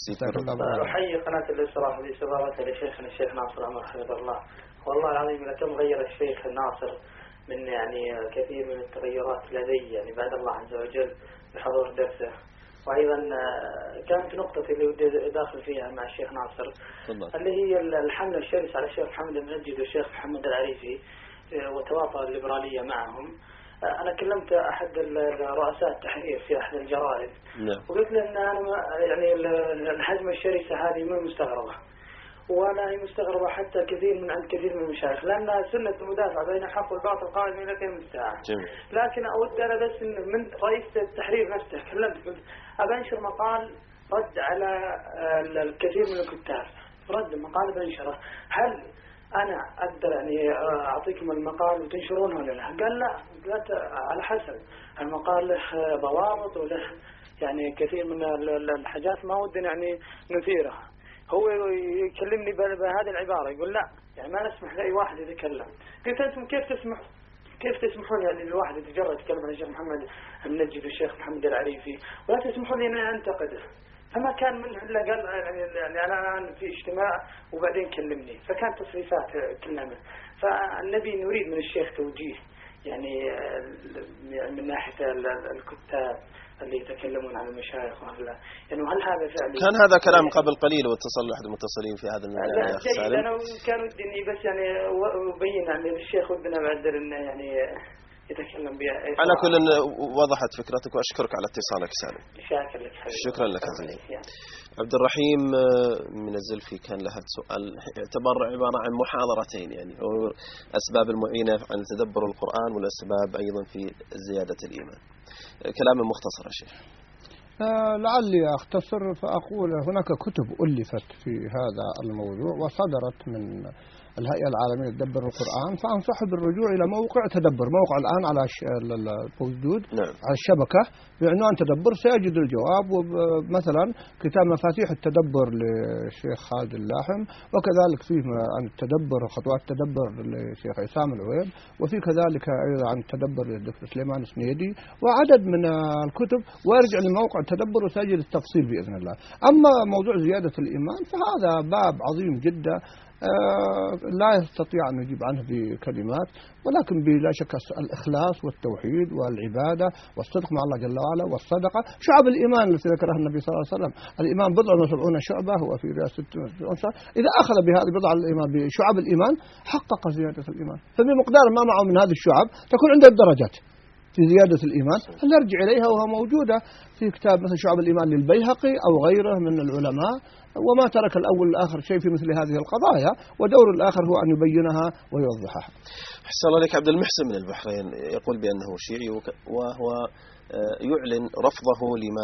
أحيي قناة الإسراء باستضافتها لشيخنا الشيخ ناصر عمر حفظه الله. والله العظيم لكم غير الشيخ الناصر من يعني كثير من التغيرات لدي يعني بعد الله عز وجل بحضور درسه. وأيضا كانت نقطة اللي داخل فيها مع الشيخ ناصر فضل. اللي هي الحملة الشرسة على الشيخ محمد المنجد والشيخ محمد العريفي وتواطؤ الليبرالية معهم. أنا كلمت أحد الرؤساء التحرير في أحد الجرائد نعم. وقلت له أن أنا يعني الهجمة الشرسة هذه مو مستغربة، ولا هي مستغربة حتى كثير من عند كثير من المشايخ، لأنها سنة المدافع بين الحق والباطل قائمة إلى قيام الساعة. لكن أود أنا بس من رئيس التحرير نفسه كلمت قلت أبى أنشر مقال رد على الكثير من الكتاب، رد مقال بنشره، هل أنا أقدر يعني أعطيكم المقال وتنشرونه ولا لا؟ قال لا، قلت على حسب المقال له ضوابط وله يعني كثير من الحاجات ما ودنا يعني نثيرها. هو يكلمني بهذه العبارة يقول لا يعني ما نسمح لأي واحد يتكلم. قلت أنتم كيف تسمح كيف تسمحون يعني الواحد يتجرد يتكلم عن الشيخ محمد المنجد والشيخ محمد العريفي ولا تسمحون لي أن أنتقده؟ فما كان منه إلا قال يعني أنا الآن في اجتماع وبعدين كلمني، فكانت تصريفات كلامه. فالنبي نريد من الشيخ توجيه يعني من ناحية الكتاب اللي يتكلمون عن المشايخ وهلا يعني هل هذا فعلا كان هذا كلام قبل قليل واتصل أحد المتصلين في هذا المجال يا أخي سالم. أنا كان ودي بس يعني أبين عن الشيخ ودنا بعدر إنه يعني يتكلم بها. على كل وضحت فكرتك وأشكرك على اتصالك سالم. شاكر لك حبيبي. شكرا لك عزيزي. عبد الرحيم من الزلفي كان له سؤال يعتبر عبارة عن محاضرتين، يعني هو أسباب المعينة عن تدبر القرآن والأسباب أيضا في زيادة الإيمان. كلام مختصر يا شيخ. لعلي أختصر فأقول هناك كتب ألفت في هذا الموضوع وصدرت من الهيئة العالمية لتدبر القرآن، فأنصح بالرجوع إلى موقع تدبر، موقع الآن على الموجود نعم. على الشبكة بعنوان تدبر سيجد الجواب. ومثلا كتاب مفاتيح التدبر للشيخ خالد اللاحم، وكذلك فيه عن التدبر وخطوات التدبر للشيخ عصام العويد، وفي كذلك أيضا عن التدبر للدكتور سليمان السنيدي وعدد من الكتب، ويرجع لموقع التدبر وسيجد التفصيل بإذن الله. أما موضوع زيادة الإيمان فهذا باب عظيم جدا لا يستطيع أن يجيب عنه بكلمات، ولكن بلا شك الإخلاص والتوحيد والعبادة والصدق مع الله جل وعلا والصدقة شعب الإيمان التي ذكرها النبي صلى الله عليه وسلم. الإيمان بضع وسبعون شعبة، هو في رواية ست وسبعون. إذا أخذ بهذه بضع الإيمان بشعب الإيمان حقق زيادة الإيمان، فبمقدار ما معه من هذه الشعب تكون عنده الدرجات في زيادة الإيمان، هل يرجع إليها وهي موجودة في كتاب مثل شعب الإيمان للبيهقي أو غيره من العلماء. وما ترك الأول والآخر شيء في مثل هذه القضايا، ودور الآخر هو أن يبينها ويوضحها. أحسن الله عليك. عبد المحسن من البحرين يقول بأنه شيعي وهو يعلن رفضه لما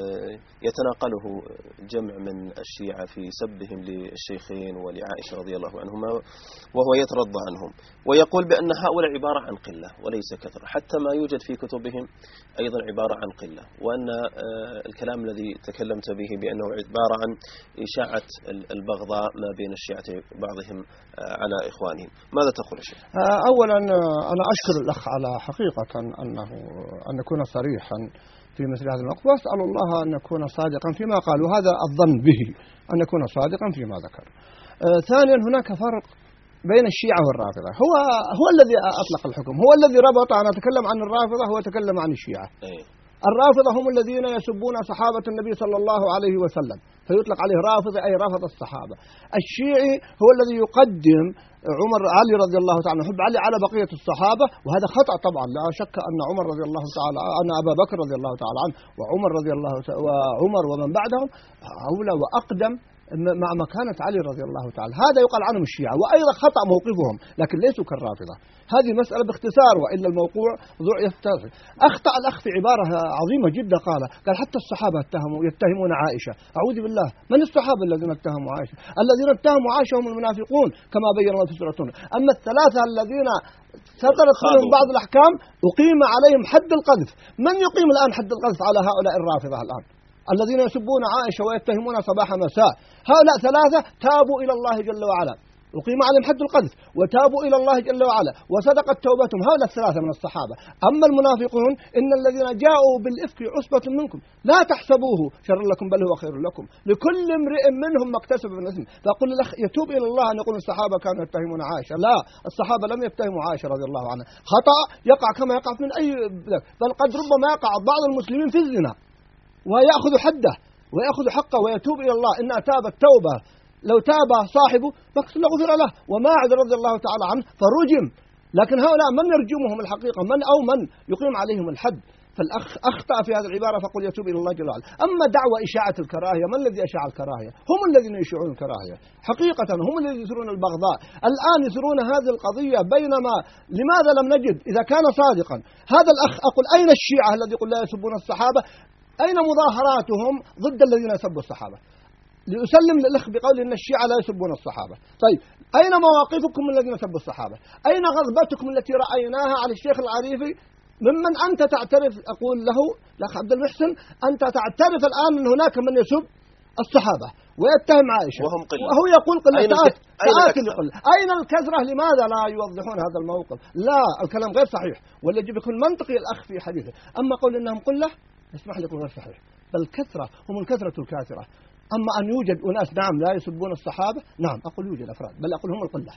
يتناقله جمع من الشيعة في سبهم للشيخين ولعائشة رضي الله عنهما، وهو يترضى عنهم، ويقول بأن هؤلاء عبارة عن قلة وليس كثرة، حتى ما يوجد في كتبهم أيضا عبارة عن قلة، وأن الكلام الذي تكلمت به بأنه عبارة عن إشاعة البغضاء ما بين الشيعة بعضهم على إخوانهم. ماذا تقول يا شيخ؟ أولا أنا أشكر الأخ على حقيقة أنه أن يكون صريحا في مثل هذا الموقف، وأسأل الله أن يكون صادقا فيما قال، وهذا الظن به أن يكون صادقا فيما ذكر. آه ثانيا هناك فرق بين الشيعة والرافضة، هو هو الذي أطلق الحكم، هو الذي ربط. أنا أتكلم عن الرافضة، هو تكلم عن الشيعة. الرافضة هم الذين يسبون صحابة النبي صلى الله عليه وسلم، فيطلق عليه رافض أي رافض الصحابة. الشيعي هو الذي يقدم عمر علي رضي الله تعالى حب علي على بقية الصحابة، وهذا خطأ طبعا. لا شك أن عمر رضي الله تعالى أن أبا بكر رضي الله تعالى عنه وعمر رضي الله تعالى وعمر ومن بعدهم أولى وأقدم مع مكانة علي رضي الله تعالى. هذا يقال عنهم الشيعة، وأيضا خطأ موقفهم، لكن ليسوا كالرافضة. هذه مسألة باختصار، وإلا الموضوع موضوع يفترض. أخطأ الأخ في عبارة عظيمة جدا، قال قال حتى الصحابة اتهموا يتهمون عائشة. أعوذ بالله، من الصحابة الذين اتهموا عائشة؟ الذين اتهموا عائشة هم المنافقون كما بين الله في سورة. أما الثلاثة الذين سطرت منهم بعض الأحكام أقيم عليهم حد القذف. من يقيم الآن حد القذف على هؤلاء الرافضة الآن الذين يسبون عائشة ويتهمون صباح مساء؟ هؤلاء ثلاثة تابوا إلى الله جل وعلا، أقيم عليهم حد القذف وتابوا إلى الله جل وعلا وصدقت توبتهم، هؤلاء الثلاثة من الصحابة. أما المنافقون إن الذين جاءوا بالإفك عصبة منكم لا تحسبوه شر لكم بل هو خير لكم، لكل امرئ منهم ما اكتسب من إثم. فأقول الأخ يتوب إلى الله أن يقول الصحابة كانوا يتهمون عائشة، لا، الصحابة لم يتهموا عائشة رضي الله عنها. خطأ يقع كما يقع من أي، بل قد ربما يقع بعض المسلمين في الزنا ويأخذ حده ويأخذ حقه ويتوب إلى الله. إن تاب التوبة لو تاب صاحبه لغفر له، وماعز رضي الله تعالى عنه فرجم. لكن هؤلاء من يرجمهم الحقيقة؟ من أو من يقيم عليهم الحد؟ فالأخ أخطأ في هذه العبارة، فقل يتوب إلى الله جل وعلا. أما دعوة إشاعة الكراهية، من الذي أشاع الكراهية؟ هم الذين يشيعون الكراهية حقيقة، هم الذين يثيرون البغضاء. الآن يثيرون هذه القضية، بينما لماذا لم نجد إذا كان صادقا هذا الأخ؟ أقول أين الشيعة الذي يقول لا يسبون الصحابة؟ أين مظاهراتهم ضد الذين يسبوا الصحابة؟ لأسلم للأخ بقول إن الشيعة لا يسبون الصحابة. طيب أين مواقفكم من الذين سبوا الصحابة؟ أين غضبتكم التي رأيناها على الشيخ العريفي ممن أنت تعترف؟ أقول له الأخ عبد المحسن أنت تعترف الآن أن هناك من يسب الصحابة ويتهم عائشة وهم قلة، وهو يقول قلة. أين, تآت أين, أين, أين الكثرة؟ لماذا لا يوضحون هذا الموقف؟ لا، الكلام غير صحيح، ولا يجب يكون منطقي الأخ في حديثه. أما قول إنهم قلة اسمح لي يكون غير صحيح، بل كثرة، هم الكثرة الكاثرة. أما أن يوجد أناس نعم لا يسبون الصحابة، نعم أقول يوجد أفراد، بل أقول هم القلة.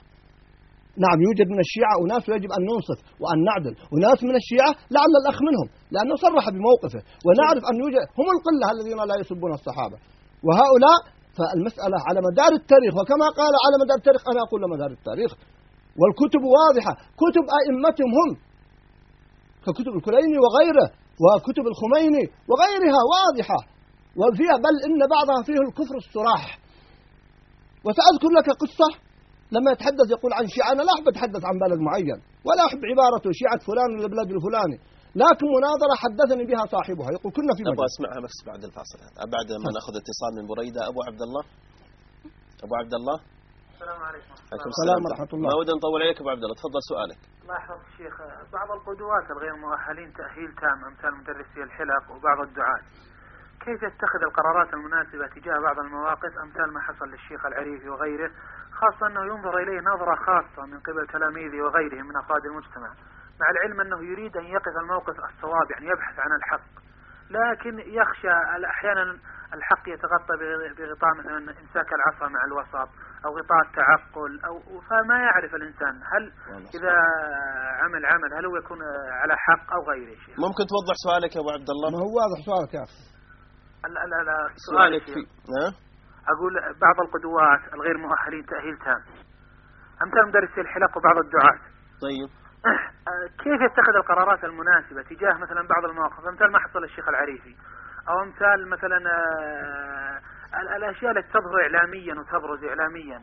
نعم يوجد من الشيعة أناس ويجب أن ننصف وأن نعدل، وناس من الشيعة لعل الأخ منهم لأنه صرح بموقفه، ونعرف أن يوجد هم القلة الذين لا يسبون الصحابة. وهؤلاء فالمسألة على مدار التاريخ، وكما قال على مدار التاريخ أنا أقول مدار التاريخ، والكتب واضحة، كتب أئمتهم هم ككتب الكليني وغيره وكتب الخميني وغيرها واضحة، وفيها بل إن بعضها فيه الكفر الصراح. وسأذكر لك قصة لما يتحدث يقول عن شيعة. أنا لا أحب أتحدث عن بلد معين ولا أحب عبارته شيعة فلان ولا بلد الفلاني، لكن مناظرة حدثني بها صاحبها يقول كنا في مجلس. أبغى أسمعها بس بعد الفاصل هذا، بعد ما نأخذ اتصال من بريدة. أبو عبد الله، أبو عبد الله. السلام عليكم. عليكم السلام ورحمة الله. ما ودنا نطول عليك أبو عبد الله، تفضل سؤالك. الله يحفظك الشيخ. بعض القدوات الغير مؤهلين تأهيل تام أمثال مدرسي الحلق وبعض الدعاة، كيف يتخذ القرارات المناسبة تجاه بعض المواقف أمثال ما حصل للشيخ العريفي وغيره، خاصة أنه ينظر إليه نظرة خاصة من قبل تلاميذه وغيرهم من أفراد المجتمع، مع العلم أنه يريد أن يقف الموقف الصواب، يعني يبحث عن الحق، لكن يخشى أحيانا الحق يتغطى بغطاء مثلا إمساك العصا مع الوسط أو غطاء التعقل، أو فما يعرف الإنسان هل إذا عمل عمل هل هو يكون على حق أو غيره. شيء ممكن توضح سؤالك يا أبو عبد الله؟ ما هو واضح سؤالك يا أخي. لا لا لا سؤالك في ها؟ أقول بعض القدوات الغير مؤهلين تأهيل تام أمثال مدرسي الحلق وبعض الدعاة، طيب كيف يتخذ القرارات المناسبة تجاه مثلا بعض المواقف أمثال ما حصل للشيخ العريفي، أو أمثال مثلا الأشياء التي تظهر إعلاميا وتبرز إعلاميا،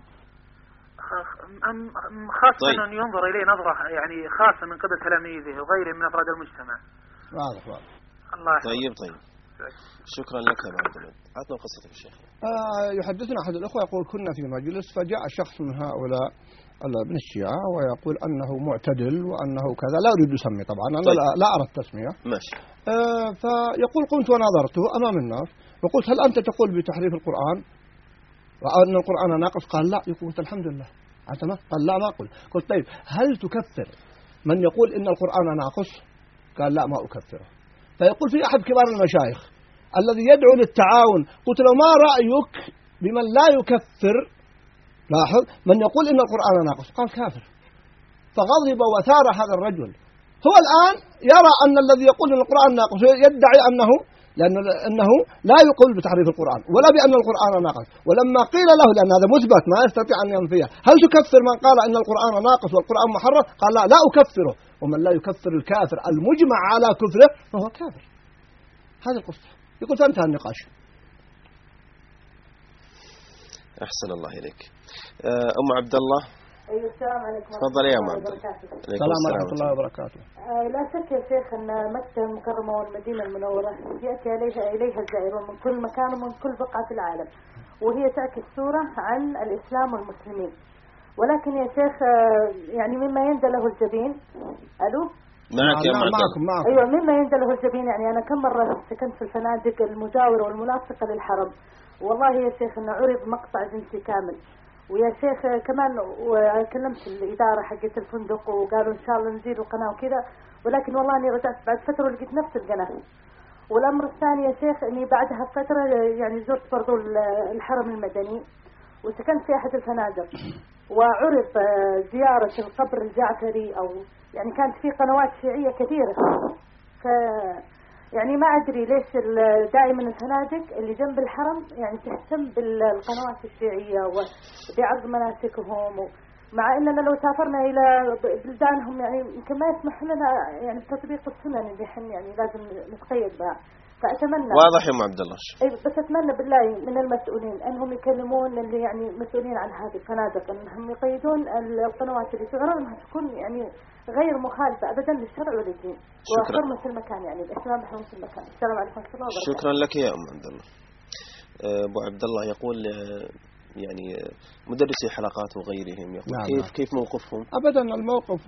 خاصة طيب. أن ينظر إليه نظرة يعني خاصة من قبل تلاميذه وغيرهم من أفراد المجتمع. واضح واضح. الله طيب طيب شكرا لك يا عبد الله. عطنا قصة الشيخ. آه يحدثنا أحد الأخوة يقول كنا في مجلس فجاء شخص من هؤلاء من الشيعة ويقول أنه معتدل وأنه كذا، لا أريد أسمي طبعا أنا طيب. لا, لا أرى التسمية. ماشي. آه فيقول قمت ونظرته أمام الناس وقلت هل أنت تقول بتحريف القرآن وأن القرآن ناقص؟ قال لا. يقول الحمد لله. قال لا ما أقول. قلت طيب هل تكفر من يقول إن القرآن ناقص؟ قال لا ما أكفره. فيقول في أحد كبار المشايخ الذي يدعو للتعاون، قلت له ما رأيك بمن لا يكفر، لاحظ، من يقول إن القرآن ناقص؟ قال كافر. فغضب وثار هذا الرجل. هو الآن يرى أن الذي يقول إن القرآن ناقص يدعي أنه لأنه أنه لا يقول بتحريف القرآن ولا بأن القرآن ناقص، ولما قيل له لأن هذا مثبت ما يستطيع أن ينفيه، هل تكفر من قال إن القرآن ناقص والقرآن محرف؟ قال لا لا أكفره، ومن لا يكفر الكافر المجمع على كفره فهو كافر. هذه القصة. يقول فانتهى النقاش. أحسن الله إليك. أم عبد الله. أيوة السلام عليكم. تفضلي يا أم عبد الله. السلام ورحمة الله وبركاته. آه لا شك يا شيخ أن مكة المكرمة والمدينة المنورة يأتي إليها إليها الزائرون من كل مكان ومن كل بقعة في العالم، وهي تعكس صورة عن الإسلام والمسلمين، ولكن يا شيخ آه يعني مما يندى له الجبين. ألو. معك يا معكم معكم. أيوة مما يندى له الجبين، يعني أنا كم مرة سكنت في الفنادق المجاورة والملاصقة للحرم، والله يا شيخ أن عرض مقطع جنسي كامل، ويا شيخ كمان كلمت الإدارة حقت الفندق وقالوا إن شاء الله نزيد القناة وكذا، ولكن والله أني رجعت بعد فترة ولقيت نفس القناة. والأمر الثاني يا شيخ أني بعدها فترة يعني زرت برضو الحرم المدني وسكنت في أحد الفنادق، وعرض زيارة القبر الجعفري، أو يعني كانت في قنوات شيعية كثيرة، ف يعني ما أدري ليش دائما الفنادق اللي جنب الحرم يعني تهتم بالقنوات الشيعية وبعرض مناسكهم، مع أننا لو سافرنا إلى بلدانهم يعني يمكن ما يسمح لنا يعني بتطبيق السنن اللي احنا يعني لازم نتقيد بها. فأتمنى واضح يا أم عبد الله. أي بس أتمنى بالله من المسؤولين أنهم يكلمون اللي يعني مسؤولين عن هذه الفنادق أنهم يقيدون القنوات اللي تعرض أنها تكون يعني غير مخالفة أبدا للشرع والدين وحرمة المكان، يعني الاهتمام بحرمة المكان. السلام عليكم ورحمة الله وبركاته. شكرا لك يا أم عبد الله. أبو عبد الله يقول يعني مدرسي حلقات وغيرهم يقول نعم. كيف كيف موقفهم؟ أبدا الموقف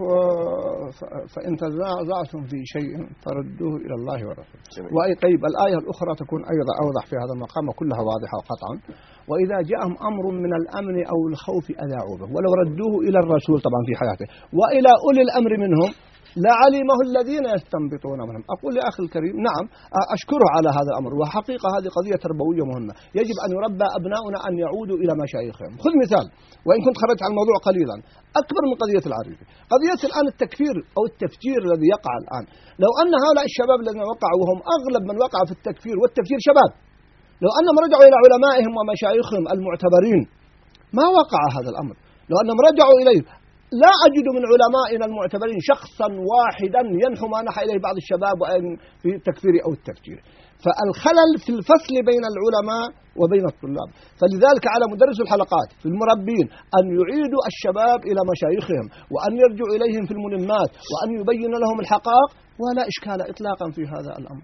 فإن تنازعتم في شيء فردوه إلى الله ورسوله. وأي طيب الآية الأخرى تكون أيضا أوضح في هذا المقام وكلها واضحة وقطعا. وإذا جاءهم أمر من الأمن أو الخوف أذاعوا به ولو ردوه إلى الرسول طبعا في حياته وإلى أولي الأمر منهم لعلمه الذين يستنبطون منهم. أقول يا أخي الكريم نعم أشكره على هذا الأمر، وحقيقة هذه قضية تربوية مهمة، يجب أن يربى أبناؤنا أن يعودوا إلى مشايخهم. خذ مثال، وإن كنت خرجت عن الموضوع قليلا، أكبر من قضية العريفي، قضية الآن التكفير أو التفجير الذي يقع الآن. لو أن هؤلاء الشباب الذين وقعوا وهم أغلب من وقع في التكفير والتفجير شباب، لو أنهم رجعوا إلى علمائهم ومشايخهم المعتبرين ما وقع هذا الأمر. لو أنهم رجعوا إليه لا أجد من علمائنا المعتبرين شخصا واحدا ينحو ما نحى إليه بعض الشباب في التكفير أو التفجير. فالخلل في الفصل بين العلماء وبين الطلاب. فلذلك على مدرس الحلقات في المربين أن يعيدوا الشباب إلى مشايخهم وأن يرجعوا إليهم في الملمات وأن يبين لهم الحقائق، ولا إشكال إطلاقا في هذا الأمر.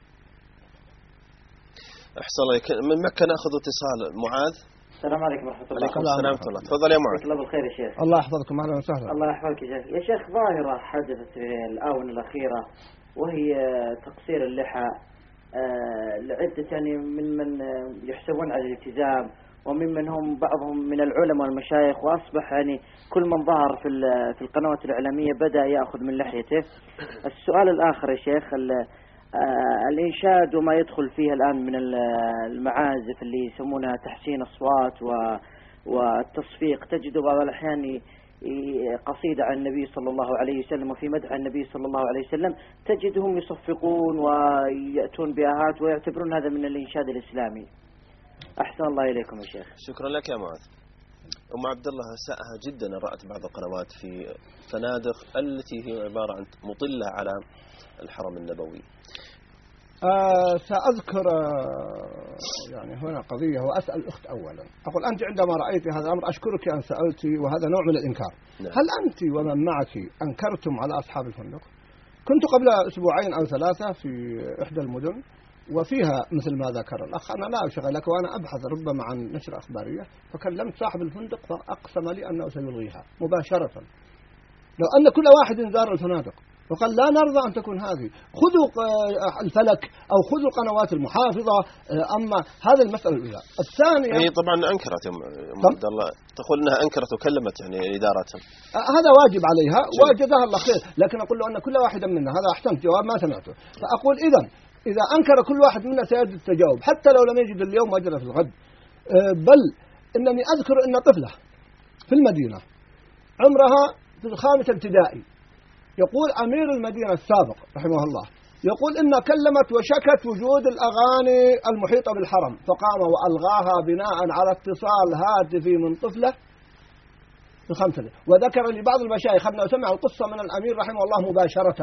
أحسن الله. من مكة نأخذ اتصال. معاذ. السلام عليكم ورحمة الله. عليكم السلام ورحمة الله. تفضل يا معاذ. الله بالخير يا شيخ. الله يحفظكم. أهلا وسهلا. الله يحفظك يا شيخ. يا شيخ ظاهرة حدثت في الآونة الأخيرة وهي تقصير اللحى لعدة يعني من من يحسبون على الالتزام وممن هم بعضهم من العلماء والمشايخ، وأصبح يعني كل من ظهر في في القنوات الإعلامية بدأ يأخذ من لحيته. السؤال الآخر يا شيخ، الإنشاد وما يدخل فيها الآن من المعازف اللي يسمونها تحسين أصوات والتصفيق، تجد بعض الأحيان قصيدة عن النبي صلى الله عليه وسلم وفي مدح النبي صلى الله عليه وسلم تجدهم يصفقون ويأتون بآهات ويعتبرون هذا من الإنشاد الإسلامي. أحسن الله إليكم يا شيخ. شكرا لك يا معاذ. أم عبد الله ساءها جدا رأت بعض القنوات في فنادق التي هي عبارة عن مطلة على الحرم النبوي. آه سأذكر آه يعني هنا قضية، وأسأل الأخت أولا. أقول أنت عندما رأيت هذا الأمر أشكرك أن سألتي، وهذا نوع من الإنكار. نعم. هل أنت ومن معك أنكرتم على أصحاب الفندق؟ كنت قبل أسبوعين أو ثلاثة في إحدى المدن وفيها مثل ما ذكر الأخ، أنا لا أشغل لك وأنا أبحث ربما عن نشر أخبارية، فكلمت صاحب الفندق فأقسم لي أنه سيلغيها مباشرة لو أن كل واحد زار الفنادق، وقال لا نرضى أن تكون هذه، خذوا الفلك أو خذوا القنوات المحافظة. أما هذا المسألة الأولى. الثانية هي طبعا أنكرت يا أم عبد الله، تقول أنها أنكرت وكلمت يعني إدارتها، هذا واجب عليها وجزاها الله خير، لكن أقول له أن كل واحد منا، هذا أحسنت جواب ما سمعته، فأقول إذا إذا أنكر كل واحد منا سيجد التجاوب حتى لو لم يجد اليوم وجد في الغد. بل إنني أذكر أن طفلة في المدينة عمرها في الخامسة ابتدائي، يقول أمير المدينة السابق رحمه الله يقول إن كلمت وشكت وجود الأغاني المحيطة بالحرم، فقام وألغاها بناء على اتصال هاتفي من طفلة في خمسة. وذكر لبعض المشايخ أنه سمع القصة من الأمير رحمه الله مباشرة.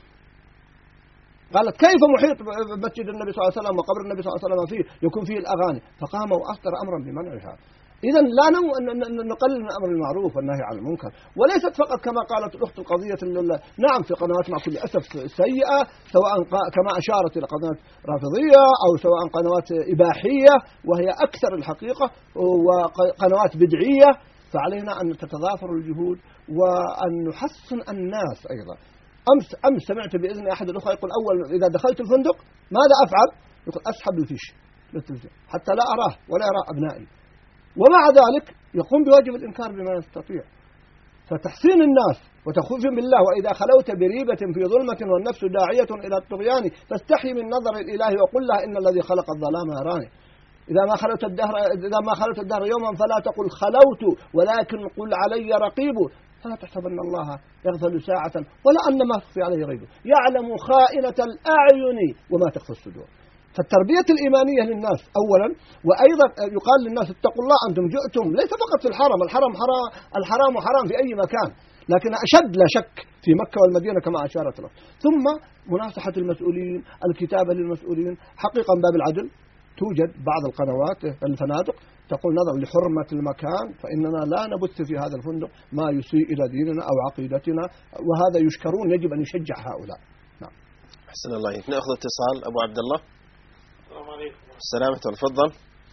قالت كيف محيط مسجد النبي صلى الله عليه وسلم وقبر النبي صلى الله عليه وسلم فيه يكون فيه الأغاني؟ فقام وأصدر أمرا بمنعها. إذا لا نقلل من أمر المعروف والنهي عن المنكر، وليست فقط كما قالت الأخت القضية. نعم في قنوات مع كل أسف سيئة، سواء كما أشارت إلى قنوات رافضية أو سواء قنوات إباحية وهي أكثر الحقيقة، وقنوات بدعية، فعلينا أن تتضافر الجهود وأن نحسن الناس أيضا. أمس أمس سمعت بإذن أحد الأخوة يقول أول إذا دخلت الفندق ماذا أفعل؟ يقول أسحب الفيش حتى لا أراه ولا يرى أبنائي، ومع ذلك يقوم بواجب الإنكار بما يستطيع. فتحسين الناس وتخوفهم بالله، وإذا خلوت بريبة في ظلمة والنفس داعية إلى الطغيان فاستحي من نظر الإله وقل له إن الذي خلق الظلام يراني. إذا ما خلوت الدهر إذا ما خلوت الدهر يوما فلا تقل خلوت ولكن قل علي رقيب، فلا تحسبن الله يغفل ساعة ولا أن ما تخفي عليه غيبه، يعلم خائنة الأعين وما تخفي الصدور. فالتربية الإيمانية للناس أولا، وأيضا يقال للناس اتقوا الله أنتم جئتم ليس فقط في الحرم، الحرم حرام، الحرام حرام في أي مكان، لكن أشد لا شك في مكة والمدينة كما أشارت له. ثم مناصحة المسؤولين، الكتابة للمسؤولين. حقيقة باب العدل توجد بعض القنوات الفنادق تقول نظرا لحرمة المكان فإننا لا نبث في هذا الفندق ما يسيء إلى ديننا أو عقيدتنا، وهذا يشكرون، يجب أن يشجع هؤلاء. نعم. أحسن الله إليك. نأخذ اتصال أبو عبد الله. السلام عليكم. السلام عليكم. تفضل.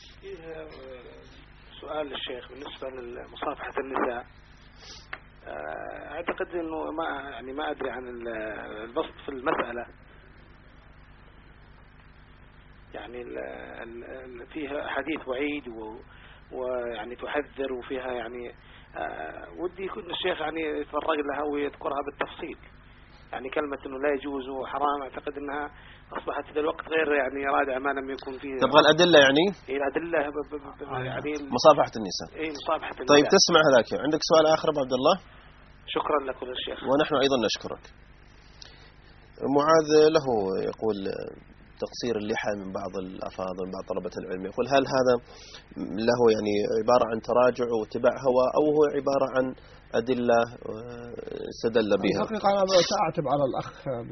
سؤال للشيخ بالنسبة لمصافحة النساء. أعتقد إنه ما يعني ما أدري عن البسط في المسألة، يعني فيها حديث وعيد ويعني تحذر وفيها يعني ودي يكون الشيخ يعني يتفرج لها ويذكرها بالتفصيل، يعني كلمة إنه لا يجوز وحرام أعتقد إنها أصبحت في الوقت غير يعني رادعة ما لم يكن فيه. تبغى الأدلة يعني؟ إيه الأدلة ب ب ب يعني مصافحة النساء. إيه مصافحة النساء. طيب تسمع هذاك. عندك سؤال آخر أبو عبد الله؟ شكرا لك الشيخ. ونحن أيضا نشكرك. معاذ له يقول تقصير اللحى من بعض الأفاضل من بعض طلبة العلم، يقول هل هذا له يعني عبارة عن تراجع واتباع هوى أو هو عبارة عن أدلة استدل بها. الحقيقة أنا سأعتب على الأخ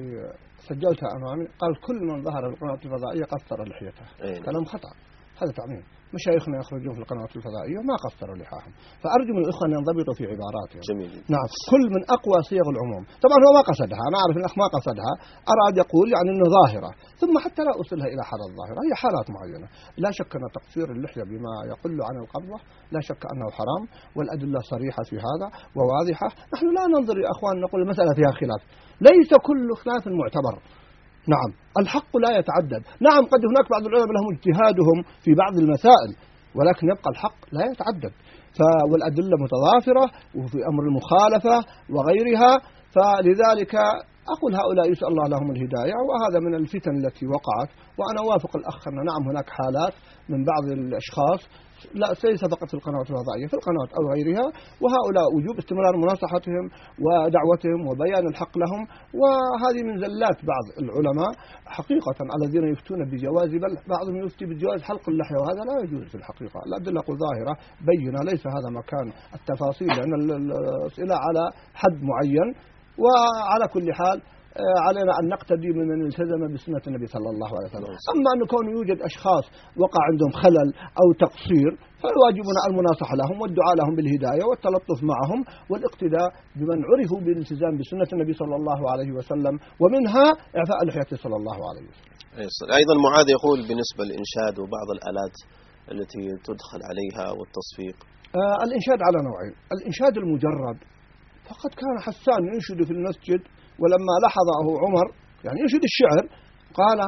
سجلتها أمامي، قال كل من ظهر في القنوات الفضائية قصر لحيته. أيه. كلام خطأ، هذا تعميم. مشايخنا يخرجون في القنوات الفضائية ما قصروا لحاهم، فأرجو من الإخوة أن ينضبطوا في عباراتهم. جميل. نعم، كل من أقوى صيغ العموم. طبعا هو ما قصدها، أنا أعرف الأخ ما قصدها، أراد يقول يعني أنه ظاهرة، ثم حتى لا أوصلها إلى حالة الظاهرة، هي حالات معينة. لا شك أن تقصير اللحية بما يقل عن القبضة لا شك أنه حرام، والأدلة صريحة في هذا وواضحة. نحن لا ننظر يا أخوان نقول المسألة فيها خلاف، ليس كل خلاف معتبر. نعم، الحق لا يتعدد. نعم، قد هناك بعض العلماء لهم اجتهادهم في بعض المسائل، ولكن يبقى الحق لا يتعدد، والأدلة متضافرة وفي أمر المخالفة وغيرها. فلذلك أقول هؤلاء يسأل الله لهم الهداية، وهذا من الفتن التي وقعت. وأنا وافق الأخ أن نعم هناك حالات من بعض الأشخاص، لا ليس فقط في القنوات الفضائية، في القنوات أو غيرها، وهؤلاء وجوب استمرار مناصحتهم ودعوتهم وبيان الحق لهم. وهذه من زلات بعض العلماء حقيقة الذين يفتون بجواز، بل بعضهم يفتي بجواز حلق اللحية، وهذا لا يجوز في الحقيقة. الأدلة ظاهرة بينة، ليس هذا مكان التفاصيل، لأن الأسئلة على حد معين. وعلى كل حال علينا أن نقتدي بمن التزم بسنة النبي صلى الله عليه وسلم. أما أن يكون يوجد أشخاص وقع عندهم خلل أو تقصير، فالواجبنا المناصحة لهم والدعاء لهم بالهداية والتلطف معهم والاقتداء بمن عرفوا بالالتزام بسنة النبي صلى الله عليه وسلم، ومنها إعفاء اللحية صلى الله عليه وسلم. أيضا معاذ يقول بالنسبة للإنشاد وبعض الآلات التي تدخل عليها والتصفيق. آه الإنشاد على نوعين، الإنشاد المجرد، فقد كان حسان ينشد في المسجد، ولما لحظه عمر يعني ينشد الشعر قال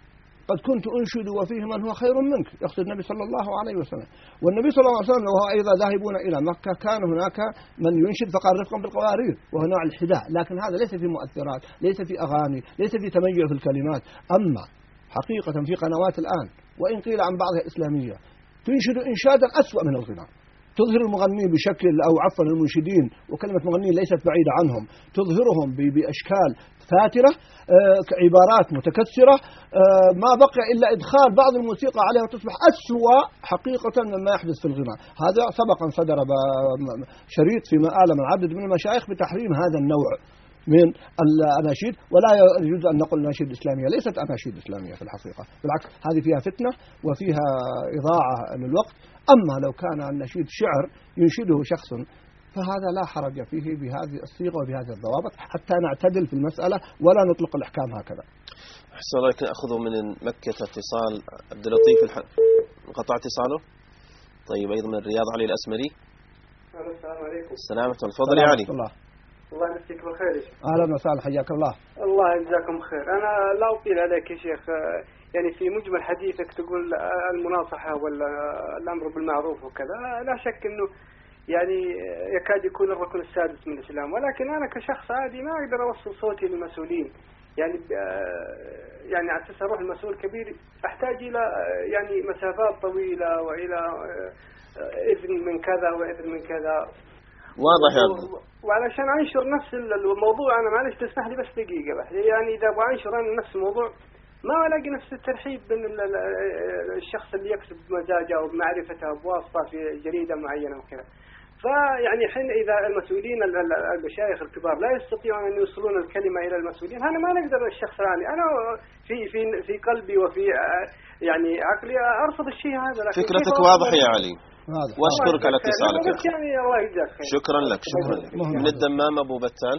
قد كنت أنشد وفيه من هو خير منك، يقصد النبي صلى الله عليه وسلم. والنبي صلى الله عليه وسلم وهو أيضا ذاهبون إلى مكة كان هناك من ينشد فقال رفقا بالقوارير، وهو نوع الحداء، لكن هذا ليس في مؤثرات، ليس في أغاني، ليس في تميع في الكلمات. أما حقيقة في قنوات الآن وإن قيل عن بعضها إسلامية تنشد إنشادا أسوأ من الغناء، تظهر المغني بشكل أو عفوا المنشدين، وكلمة مغني ليست بعيدة عنهم، تظهرهم بأشكال فاترة، عبارات متكسرة، ما بقي إلا إدخال بعض الموسيقى عليها وتصبح أسوأ حقيقة مما يحدث في الغناء. هذا سبقا صدر شريط فيما أعلم العدد من المشايخ بتحريم هذا النوع من الأناشيد، ولا يجوز أن نقول أناشيد إسلامية، ليست أناشيد إسلامية في الحقيقة، بالعكس هذه فيها فتنة وفيها إضاعة للوقت. أما لو كان النشيد شعر ينشده شخص فهذا لا حرج فيه بهذه الصيغة وبهذه الضوابط، حتى نعتدل في المسألة ولا نطلق الأحكام هكذا. أحسن الله، لكن أخذه من مكة اتصال عبد اللطيف الح... انقطع اتصاله. طيب أيضا من الرياض علي الأسمري. السلام عليكم. السلام عليكم. تفضل يا علي. الله الله يمسيك بالخير. أهلا وسهلا، حياك الله. الله يجزاكم خير. أنا لا أطيل عليك يا شيخ، يعني في مجمل حديثك تقول المناصحة ولا الأمر بالمعروف وكذا، لا شك أنه يعني يكاد يكون الركن السادس من الإسلام، ولكن أنا كشخص عادي ما أقدر أوصل صوتي للمسؤولين، يعني يعني على أساس أروح المسؤول كبير أحتاج إلى يعني مسافات طويلة وإلى إذن من كذا وإذن من كذا. واضح يا وعلشان أنشر نفس الموضوع أنا معلش تسمح لي بس دقيقة بس، يعني إذا أبغى أنشر أنا نفس الموضوع ما ألاقي نفس الترحيب من الشخص اللي يكسب بمزاجه وبمعرفته بواسطة في جريدة معينة وكذا. فيعني حين إذا المسؤولين المشايخ الكبار لا يستطيعون أن يوصلون الكلمة إلى المسؤولين، أنا ما نقدر الشخص الثاني، أنا في في في قلبي وفي يعني عقلي أرفض الشيء هذا. فكرتك واضحة يا علي، واشكرك على اتصالك. يعني الله يجزاك خير. شكرا لك شكرا لك. من الدمام أبو بتال.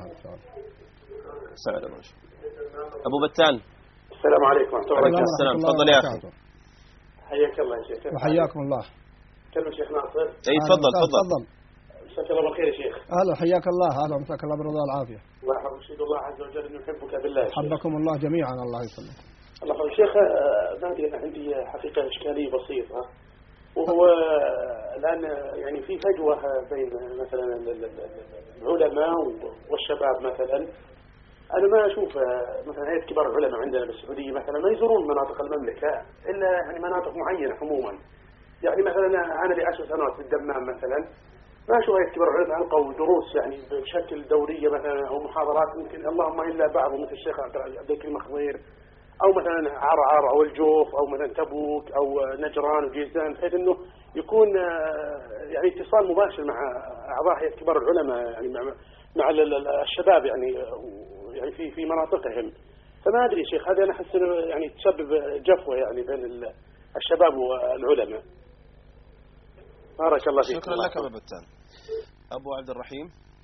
سعد أبو بتال. السلام عليكم ورحمة الله وبركاته. السلام، تفضل يا أخي. حياك الله يا شيخ. وحياكم الله. كلمة شيخ ناصر. أي تفضل تفضل. مساك الله بالخير يا شيخ. أهلا، حياك الله. أهلا ومساك الله بالرضا والعافية. الله يحفظك، أشهد الله عز وجل إنه يحبك بالله. حبكم الله جميعا، الله يسلمك. الله يحفظك شيخ. ما أدري أنا عندي حقيقة إشكالية بسيطة، وهو الآن يعني في فجوة بين مثلا العلماء والشباب. مثلا أنا ما أشوف مثلا هيئة كبار العلماء عندنا بالسعودية مثلا ما يزورون مناطق المملكة إلا يعني مناطق معينة عموما. يعني مثلا أنا لي عشر سنوات في الدمام مثلا ما أشوف هيئة كبار العلماء ألقوا دروس يعني بشكل دورية مثلا أو محاضرات، يمكن اللهم إلا بعض مثل الشيخ عبد الكريم مخضير أو مثلا عرعر أو الجوف أو مثلا تبوك أو نجران وجيزان، بحيث إنه يكون يعني اتصال مباشر مع أعضاء كبار العلماء، يعني مع مع الشباب يعني يعني في في مناطقهم. فما أدري شيخ، هذا أنا أحس إنه يعني تسبب جفوة يعني بين الشباب والعلماء. بارك الله فيك. شكرا لك أبو بتان. أبو عبد الرحيم.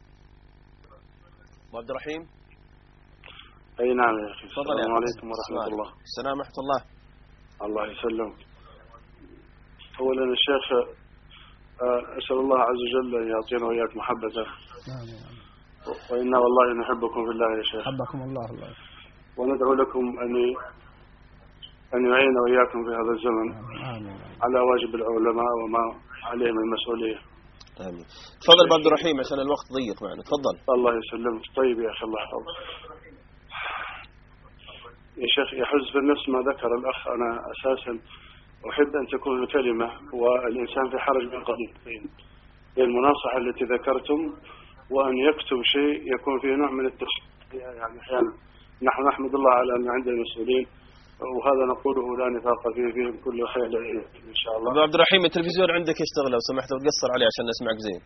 أبو عبد الرحيم. أي نعم يا أخي. تفضل. السلام عليكم ورحمة الله. السلام ورحمة الله. الله يسلمك. أولا الشيخ أسأل الله عز وجل أن يعطينا وإياك محبته. وإنا والله نحبكم في الله يا شيخ. حبكم الله. الله وندعو لكم أن أن يعين وإياكم في هذا الزمن آمين. على واجب العلماء وما عليهم المسؤولية. آمين. تفضل عبد الرحيم عشان الوقت ضيق معنا. تفضل. الله يسلمك. طيب يا أخي الله يحفظك. يا شيخ يحز في النفس ما ذكر الأخ. أنا أساسا أحب أن تكون الكلمة والإنسان في حرج من قضيتين، المناصحة التي ذكرتم وأن يكتب شيء يكون فيه نوع من التشجيع. يعني أحيانا نحن نحمد الله على أن عندنا مسؤولين، وهذا نقوله لا نفاق فيه، فيهم كل خير إن شاء الله. أبو عبد الرحيم التلفزيون عندك يشتغل لو سمحت وتقصر عليه عشان نسمعك زين.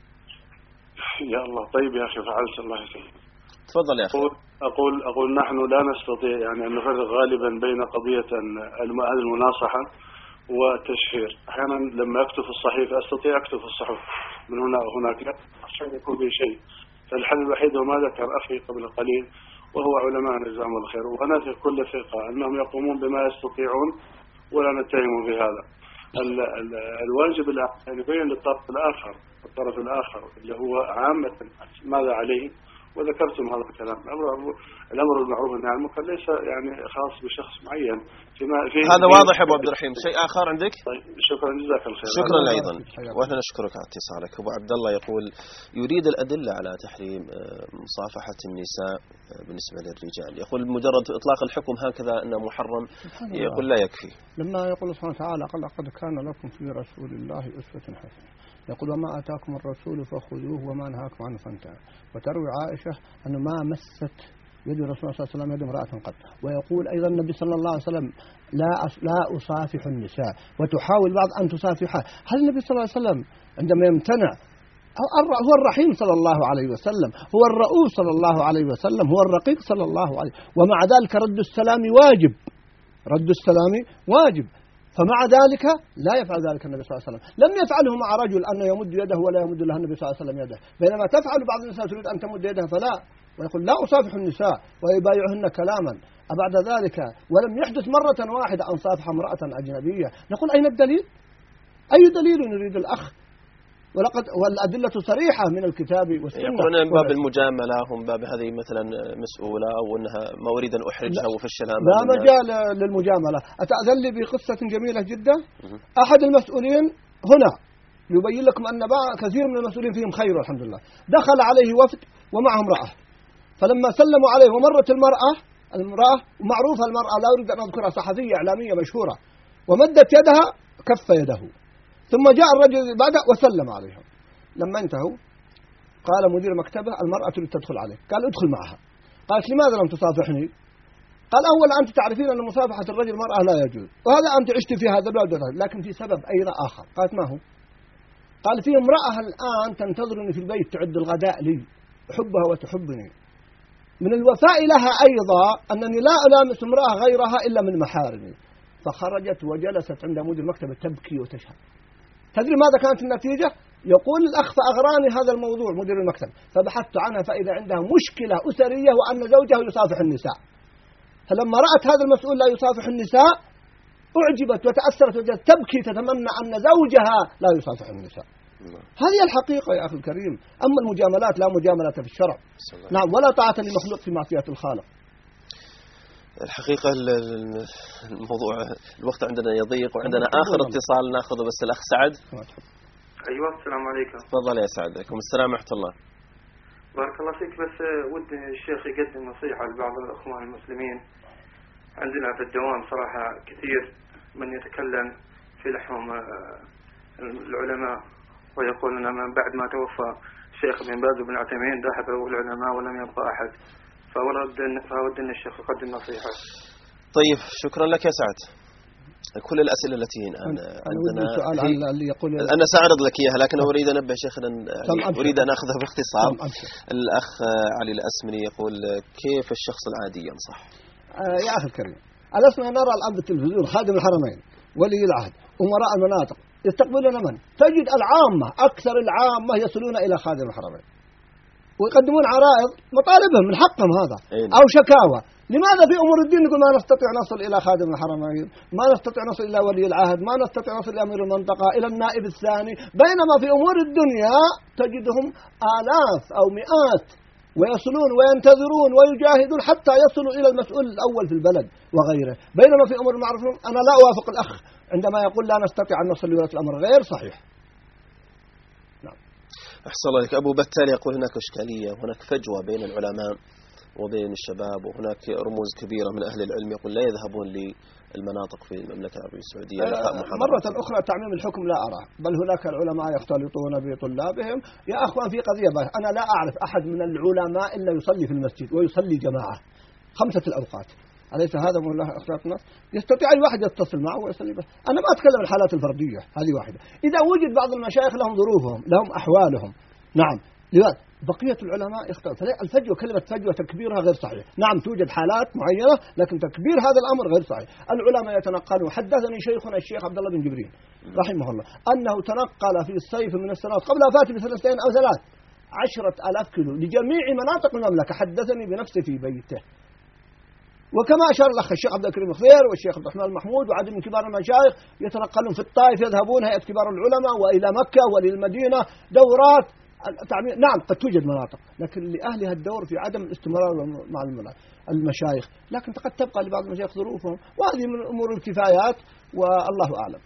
يا الله. طيب يا أخي فعلت. الله يسلمك. تفضل يا أخي. أقول أقول أقول نحن لا نستطيع يعني أن نفرق غالبا بين قضية هذه المناصحة والتشهير. أحيانا لما أكتب في الصحيفة أستطيع أكتب في الصحف من هنا وهناك عشان يكون في شيء. فالحل الوحيد هو ما ذكر أخي قبل قليل وهو علماء جزاهم الله خير، ونثق كل ثقة أنهم يقومون بما يستطيعون ولا نتهمهم في هذا. ال ال الواجب يعني بين للطرف الآخر الطرف الآخر اللي هو عامة ماذا عليه، وذكرتم هذا الكلام. الأمر بالمعروف والنهي عن المنكر ليس يعني خاص بشخص معين. فيما في هذا واضح يا أبو عبد الرحيم. شيء آخر عندك؟ طيب شكرا جزاك الله خير. شكرا أيضا وأنا نشكرك على اتصالك. أبو عبد الله يقول يريد الأدلة على تحريم مصافحة النساء بالنسبة للرجال. يقول مجرد إطلاق الحكم هكذا أنه محرم يقول لا يكفي. لما يقول سبحانه وتعالى لقد كان لكم في رسول الله أسوة حسنة، يقول وما أتاكم الرسول فخذوه وما نهاكم عنه فانتهوا. وتروي عائشة أنه ما مست يد الرسول صلى الله عليه وسلم يد امرأة قط. ويقول أيضا النبي صلى الله عليه وسلم لا لا أصافح النساء، وتحاول بعض أن تصافحها. هل النبي صلى الله عليه وسلم عندما يمتنع هو الرحيم صلى الله عليه وسلم، هو الرؤوف صلى الله عليه وسلم، هو الرقيق صلى الله عليه وسلم، ومع ذلك رد السلام واجب، رد السلام واجب. فمع ذلك لا يفعل ذلك النبي صلى الله عليه وسلم. لم يفعله مع رجل أنه يمد يده ولا يمد له النبي صلى الله عليه وسلم يده، بينما تفعل بعض النساء تريد أن تمد يدها فلا، ويقول لا أصافح النساء ويبايعهن كلاما. أبعد ذلك ولم يحدث مرة واحدة أن صافح امرأة أجنبية. نقول أين الدليل؟ أي دليل يريد الأخ؟ ولقد والأدلة صريحة من الكتاب والسنة. يقولون من باب المجاملة هم باب هذه مثلا مسؤولة أو أنها ما أريد أن أحرجها وفشلها. لا مجال للمجاملة. أتأذن لي بقصة جميلة جدا. أحد المسؤولين هنا يبين لكم أن كثير من المسؤولين فيهم خير والحمد لله. دخل عليه وفد ومعهم امرأة، فلما سلموا عليه ومرت المرأة المرأة معروفة المرأة لا أريد أن أذكرها، صحفية إعلامية مشهورة، ومدت يدها كف يده، ثم جاء الرجل بعد وسلم عليهم. لما انتهوا قال مدير مكتبه المرأة تريد تدخل عليه، قال ادخل معها. قالت لماذا لم تصافحني؟ قال أولا أنت تعرفين أن مصافحة الرجل المرأة لا يجوز، وهذا أنت عشت في هذا البلد، لكن في سبب أيضا آخر. قالت ما هو؟ قال في امرأة الآن تنتظرني في البيت تعد الغداء لي، أحبها وتحبني. من الوفاء لها أيضا أنني لا ألامس امرأة غيرها إلا من محارمي. فخرجت وجلست عند مدير المكتب تبكي وتشهد. تدري ماذا كانت النتيجة؟ يقول الأخ فأغراني هذا الموضوع مدير المكتب، فبحثت عنها فإذا عندها مشكلة أسرية وأن زوجها يصافح النساء. فلما رأت هذا المسؤول لا يصافح النساء أعجبت وتأثرت وجدت تبكي تتمنى أن زوجها لا يصافح النساء. هذه الحقيقة يا أخي الكريم. أما المجاملات لا مجاملة في الشرع، نعم، ولا طاعة لمخلوق في معصية الخالق. الحقيقة الموضوع الوقت عندنا يضيق وعندنا آخر اتصال ناخذه، بس الأخ سعد. أيوة السلام عليكم. تفضل يا سعد. عليكم السلام ورحمة الله. بارك الله فيك. بس ود الشيخ يقدم نصيحة لبعض الأخوان المسلمين. عندنا في الدوام صراحة كثير من يتكلم في لحم العلماء ويقول أن من بعد ما توفى الشيخ بن باز بن عثيمين ذهبوا العلماء ولم يبقى أحد، فأود فأود أن الشيخ يقدم نصيحة. طيب شكرا لك يا سعد. كل الأسئلة التي الآن عندنا سؤال عن اللي يقول أنا سأعرض لك إياها، لكن أريد أن أنبه شيخنا يعني أريد أن أخذها باختصار. الأخ علي الأسمني يقول كيف الشخص العادي ينصح؟ آه يا أخي الكريم، ألسنا نرى الآن بالتلفزيون خادم الحرمين ولي العهد أمراء المناطق يستقبلون من؟ تجد العامة أكثر العامة يصلون إلى خادم الحرمين ويقدمون عرائض مطالبهم من حقهم هذا أو شكاوى. لماذا في أمور الدين نقول ما نستطيع نصل إلى خادم الحرمين، ما نستطيع نصل إلى ولي العهد، ما نستطيع نصل إلى أمير المنطقة، إلى النائب الثاني، بينما في أمور الدنيا تجدهم آلاف أو مئات ويصلون وينتظرون ويجاهدون حتى يصلوا إلى المسؤول الأول في البلد وغيره. بينما في أمور المعروف أنا لا أوافق الأخ عندما يقول لا نستطيع أن نصل لولاة الأمر، غير صحيح. نعم. أحسن الله لك. أبو بتال يقول هناك إشكالية، هناك فجوة بين العلماء وبين الشباب، وهناك رموز كبيرة من أهل العلم يقول لا يذهبون للمناطق في المملكة العربية السعودية. مرة أخرى تعميم الحكم لا أراه، بل هناك العلماء يختلطون بطلابهم. يا أخوان في قضية بقى. أنا لا أعرف أحد من العلماء إلا يصلي في المسجد ويصلي جماعة خمسة الأوقات، أليس هذا من الله أخلاقنا؟ يستطيع أي واحد يتصل معه ويصلي به. أنا ما أتكلم عن الحالات الفردية، هذه واحدة. إذا وجد بعض المشايخ لهم ظروفهم لهم أحوالهم، نعم، لذلك بقية العلماء يختلف. الفجوة كلمة فجوة تكبيرها غير صحيح. نعم توجد حالات معينة لكن تكبير هذا الأمر غير صحيح. العلماء يتنقلون. حدثني شيخنا الشيخ عبد الله بن جبرين رحمه الله أنه تنقل في الصيف من السنوات قبل وفاته بسنتين أو ثلاث عشرة آلاف كيلو لجميع مناطق المملكة، حدثني بنفسه في بيته. وكما أشار الأخ الشيخ عبد الكريم خضير والشيخ عبد الرحمن المحمود وعدد من كبار المشايخ يتنقلون في الطائف، يذهبون هيئة كبار العلماء وإلى مكة وللمدينة دورات تعمير. نعم قد توجد مناطق لكن لأهلها الدور في عدم الاستمرار مع المشايخ، لكن قد تبقى لبعض المشايخ ظروفهم، وهذه من أمور الكفايات والله أعلم.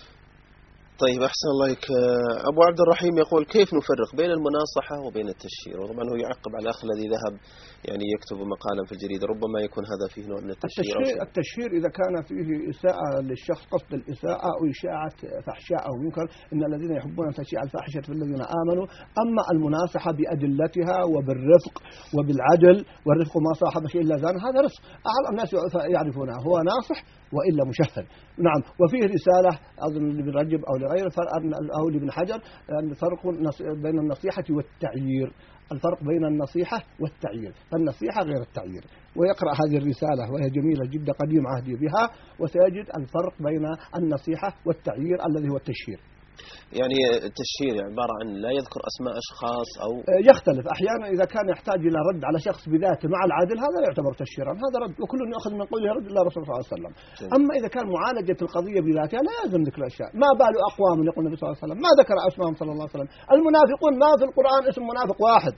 طيب أحسن الله لك. أبو عبد الرحيم يقول كيف نفرق بين المناصحة وبين التشهير؟ وطبعا هو يعقب على الأخ الذي ذهب يعني يكتب مقالا في الجريدة، ربما يكون هذا فيه نوع من التشهير. التشهير, التشهير إذا كان فيه إساءة للشخص، قصد الإساءة أو إشاعة فحشاء أو منكر، إن الذين يحبون أن تشيع الفاحشة في الذين آمنوا. أما المناصحة بأدلتها وبالرفق وبالعدل، والرفق ما صاحب شيء إلا زان، هذا رفق أعلى الناس يعرفونها، هو ناصح وإلا مشهد. نعم. وفيه رسالة أظن لابن رجب أو لغيره أو لابن حجر فرق بين النصيحة والتعيير، الفرق بين النصيحة والتعيير، فالنصيحة غير التعيير. ويقرأ هذه الرسالة وهي جميلة جدا قديم عهدي بها، وسيجد الفرق بين النصيحة والتعيير الذي هو التشهير. يعني التشهير عبارة عن لا يذكر أسماء أشخاص أو يختلف أحيانا إذا كان يحتاج إلى رد على شخص بذاته مع العدل، هذا يعتبر تشهيرا، هذا رد، وكل يأخذ من قوله رد إلا رسول الله صلى الله عليه وسلم. أما إذا كان معالجة القضية بذاتها لا يلزم ذكر الأشياء. ما بال أقوام يقول النبي صلى الله عليه وسلم ما ذكر أسماءهم صلى الله عليه وسلم. المنافقون ما في القرآن اسم منافق واحد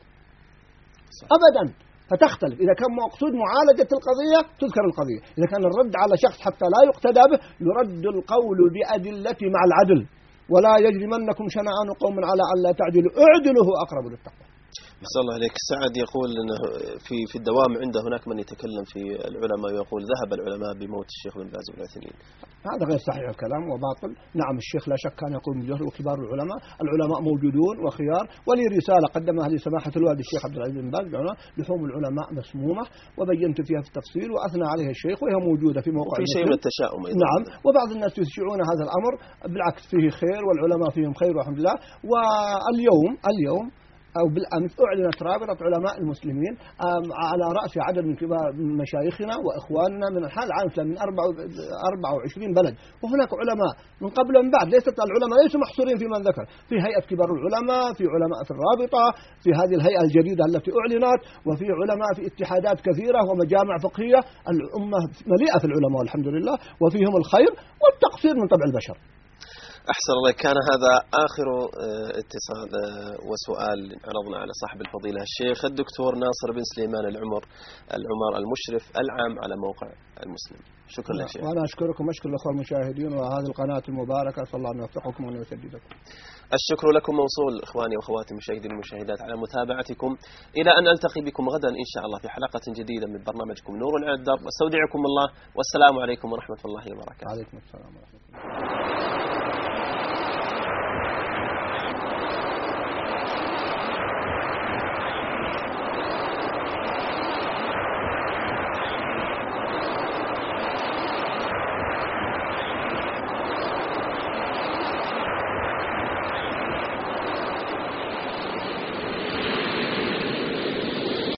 أبدا، فتختلف. إذا كان مقصود معالجة القضية تذكر القضية، إذا كان الرد على شخص حتى لا يقتدى به يرد القول بأدلته مع العدل. ولا يجرمنكم شنآن قوم على أن لا تعدلوا اعدلوا هو أقرب للتقوى. بس الله عليك. سعد يقول أنه في في الدوام عنده هناك من يتكلم في العلماء ويقول ذهب العلماء بموت الشيخ بن باز والعثيمين. هذا غير صحيح الكلام وباطل. نعم الشيخ لا شك كان يقول بجهر، وكبار العلماء العلماء موجودون وخيار. ولي رسالة قدمها لسماحة الوالد الشيخ عبد العزيز بن باز لحوم العلماء مسمومة، وبينت فيها في التفصيل وأثنى عليها الشيخ، وهي موجودة في موقع. في شيء من التشاؤم أيضا. نعم. وبعض الناس يشيعون هذا الأمر، بالعكس فيه خير والعلماء فيهم خير والحمد لله. واليوم اليوم أو بالأمس أعلنت رابطة علماء المسلمين على رأس عدد من كبار مشايخنا وإخواننا من أنحاء العالم من أربعة وعشرين بلد، وهناك علماء من قبل ومن بعد. ليست العلماء ليسوا محصورين في من ذكر، في هيئة كبار العلماء، في علماء في الرابطة، في هذه الهيئة الجديدة التي أعلنت، وفي علماء في اتحادات كثيرة ومجامع فقهية. الأمة مليئة في العلماء والحمد لله، وفيهم الخير والتقصير من طبع البشر. أحسن الله. كان هذا آخر اتصال وسؤال عرضنا على صاحب الفضيلة الشيخ الدكتور ناصر بن سليمان العمر العمر المشرف العام على موقع المسلم. شكرا لك شيخ. وأنا أشكركم وأشكر الأخوة المشاهدين وهذه القناة المباركة، صلى الله أن يوفقكم وأن يسددكم. الشكر لكم موصول إخواني وأخواتي المشاهدين والمشاهدات على متابعتكم، إلى أن ألتقي بكم غدا إن شاء الله في حلقة جديدة من برنامجكم نور على الدرب. استودعكم الله والسلام عليكم ورحمة الله وبركاته. عليكم السلام ورحمة الله.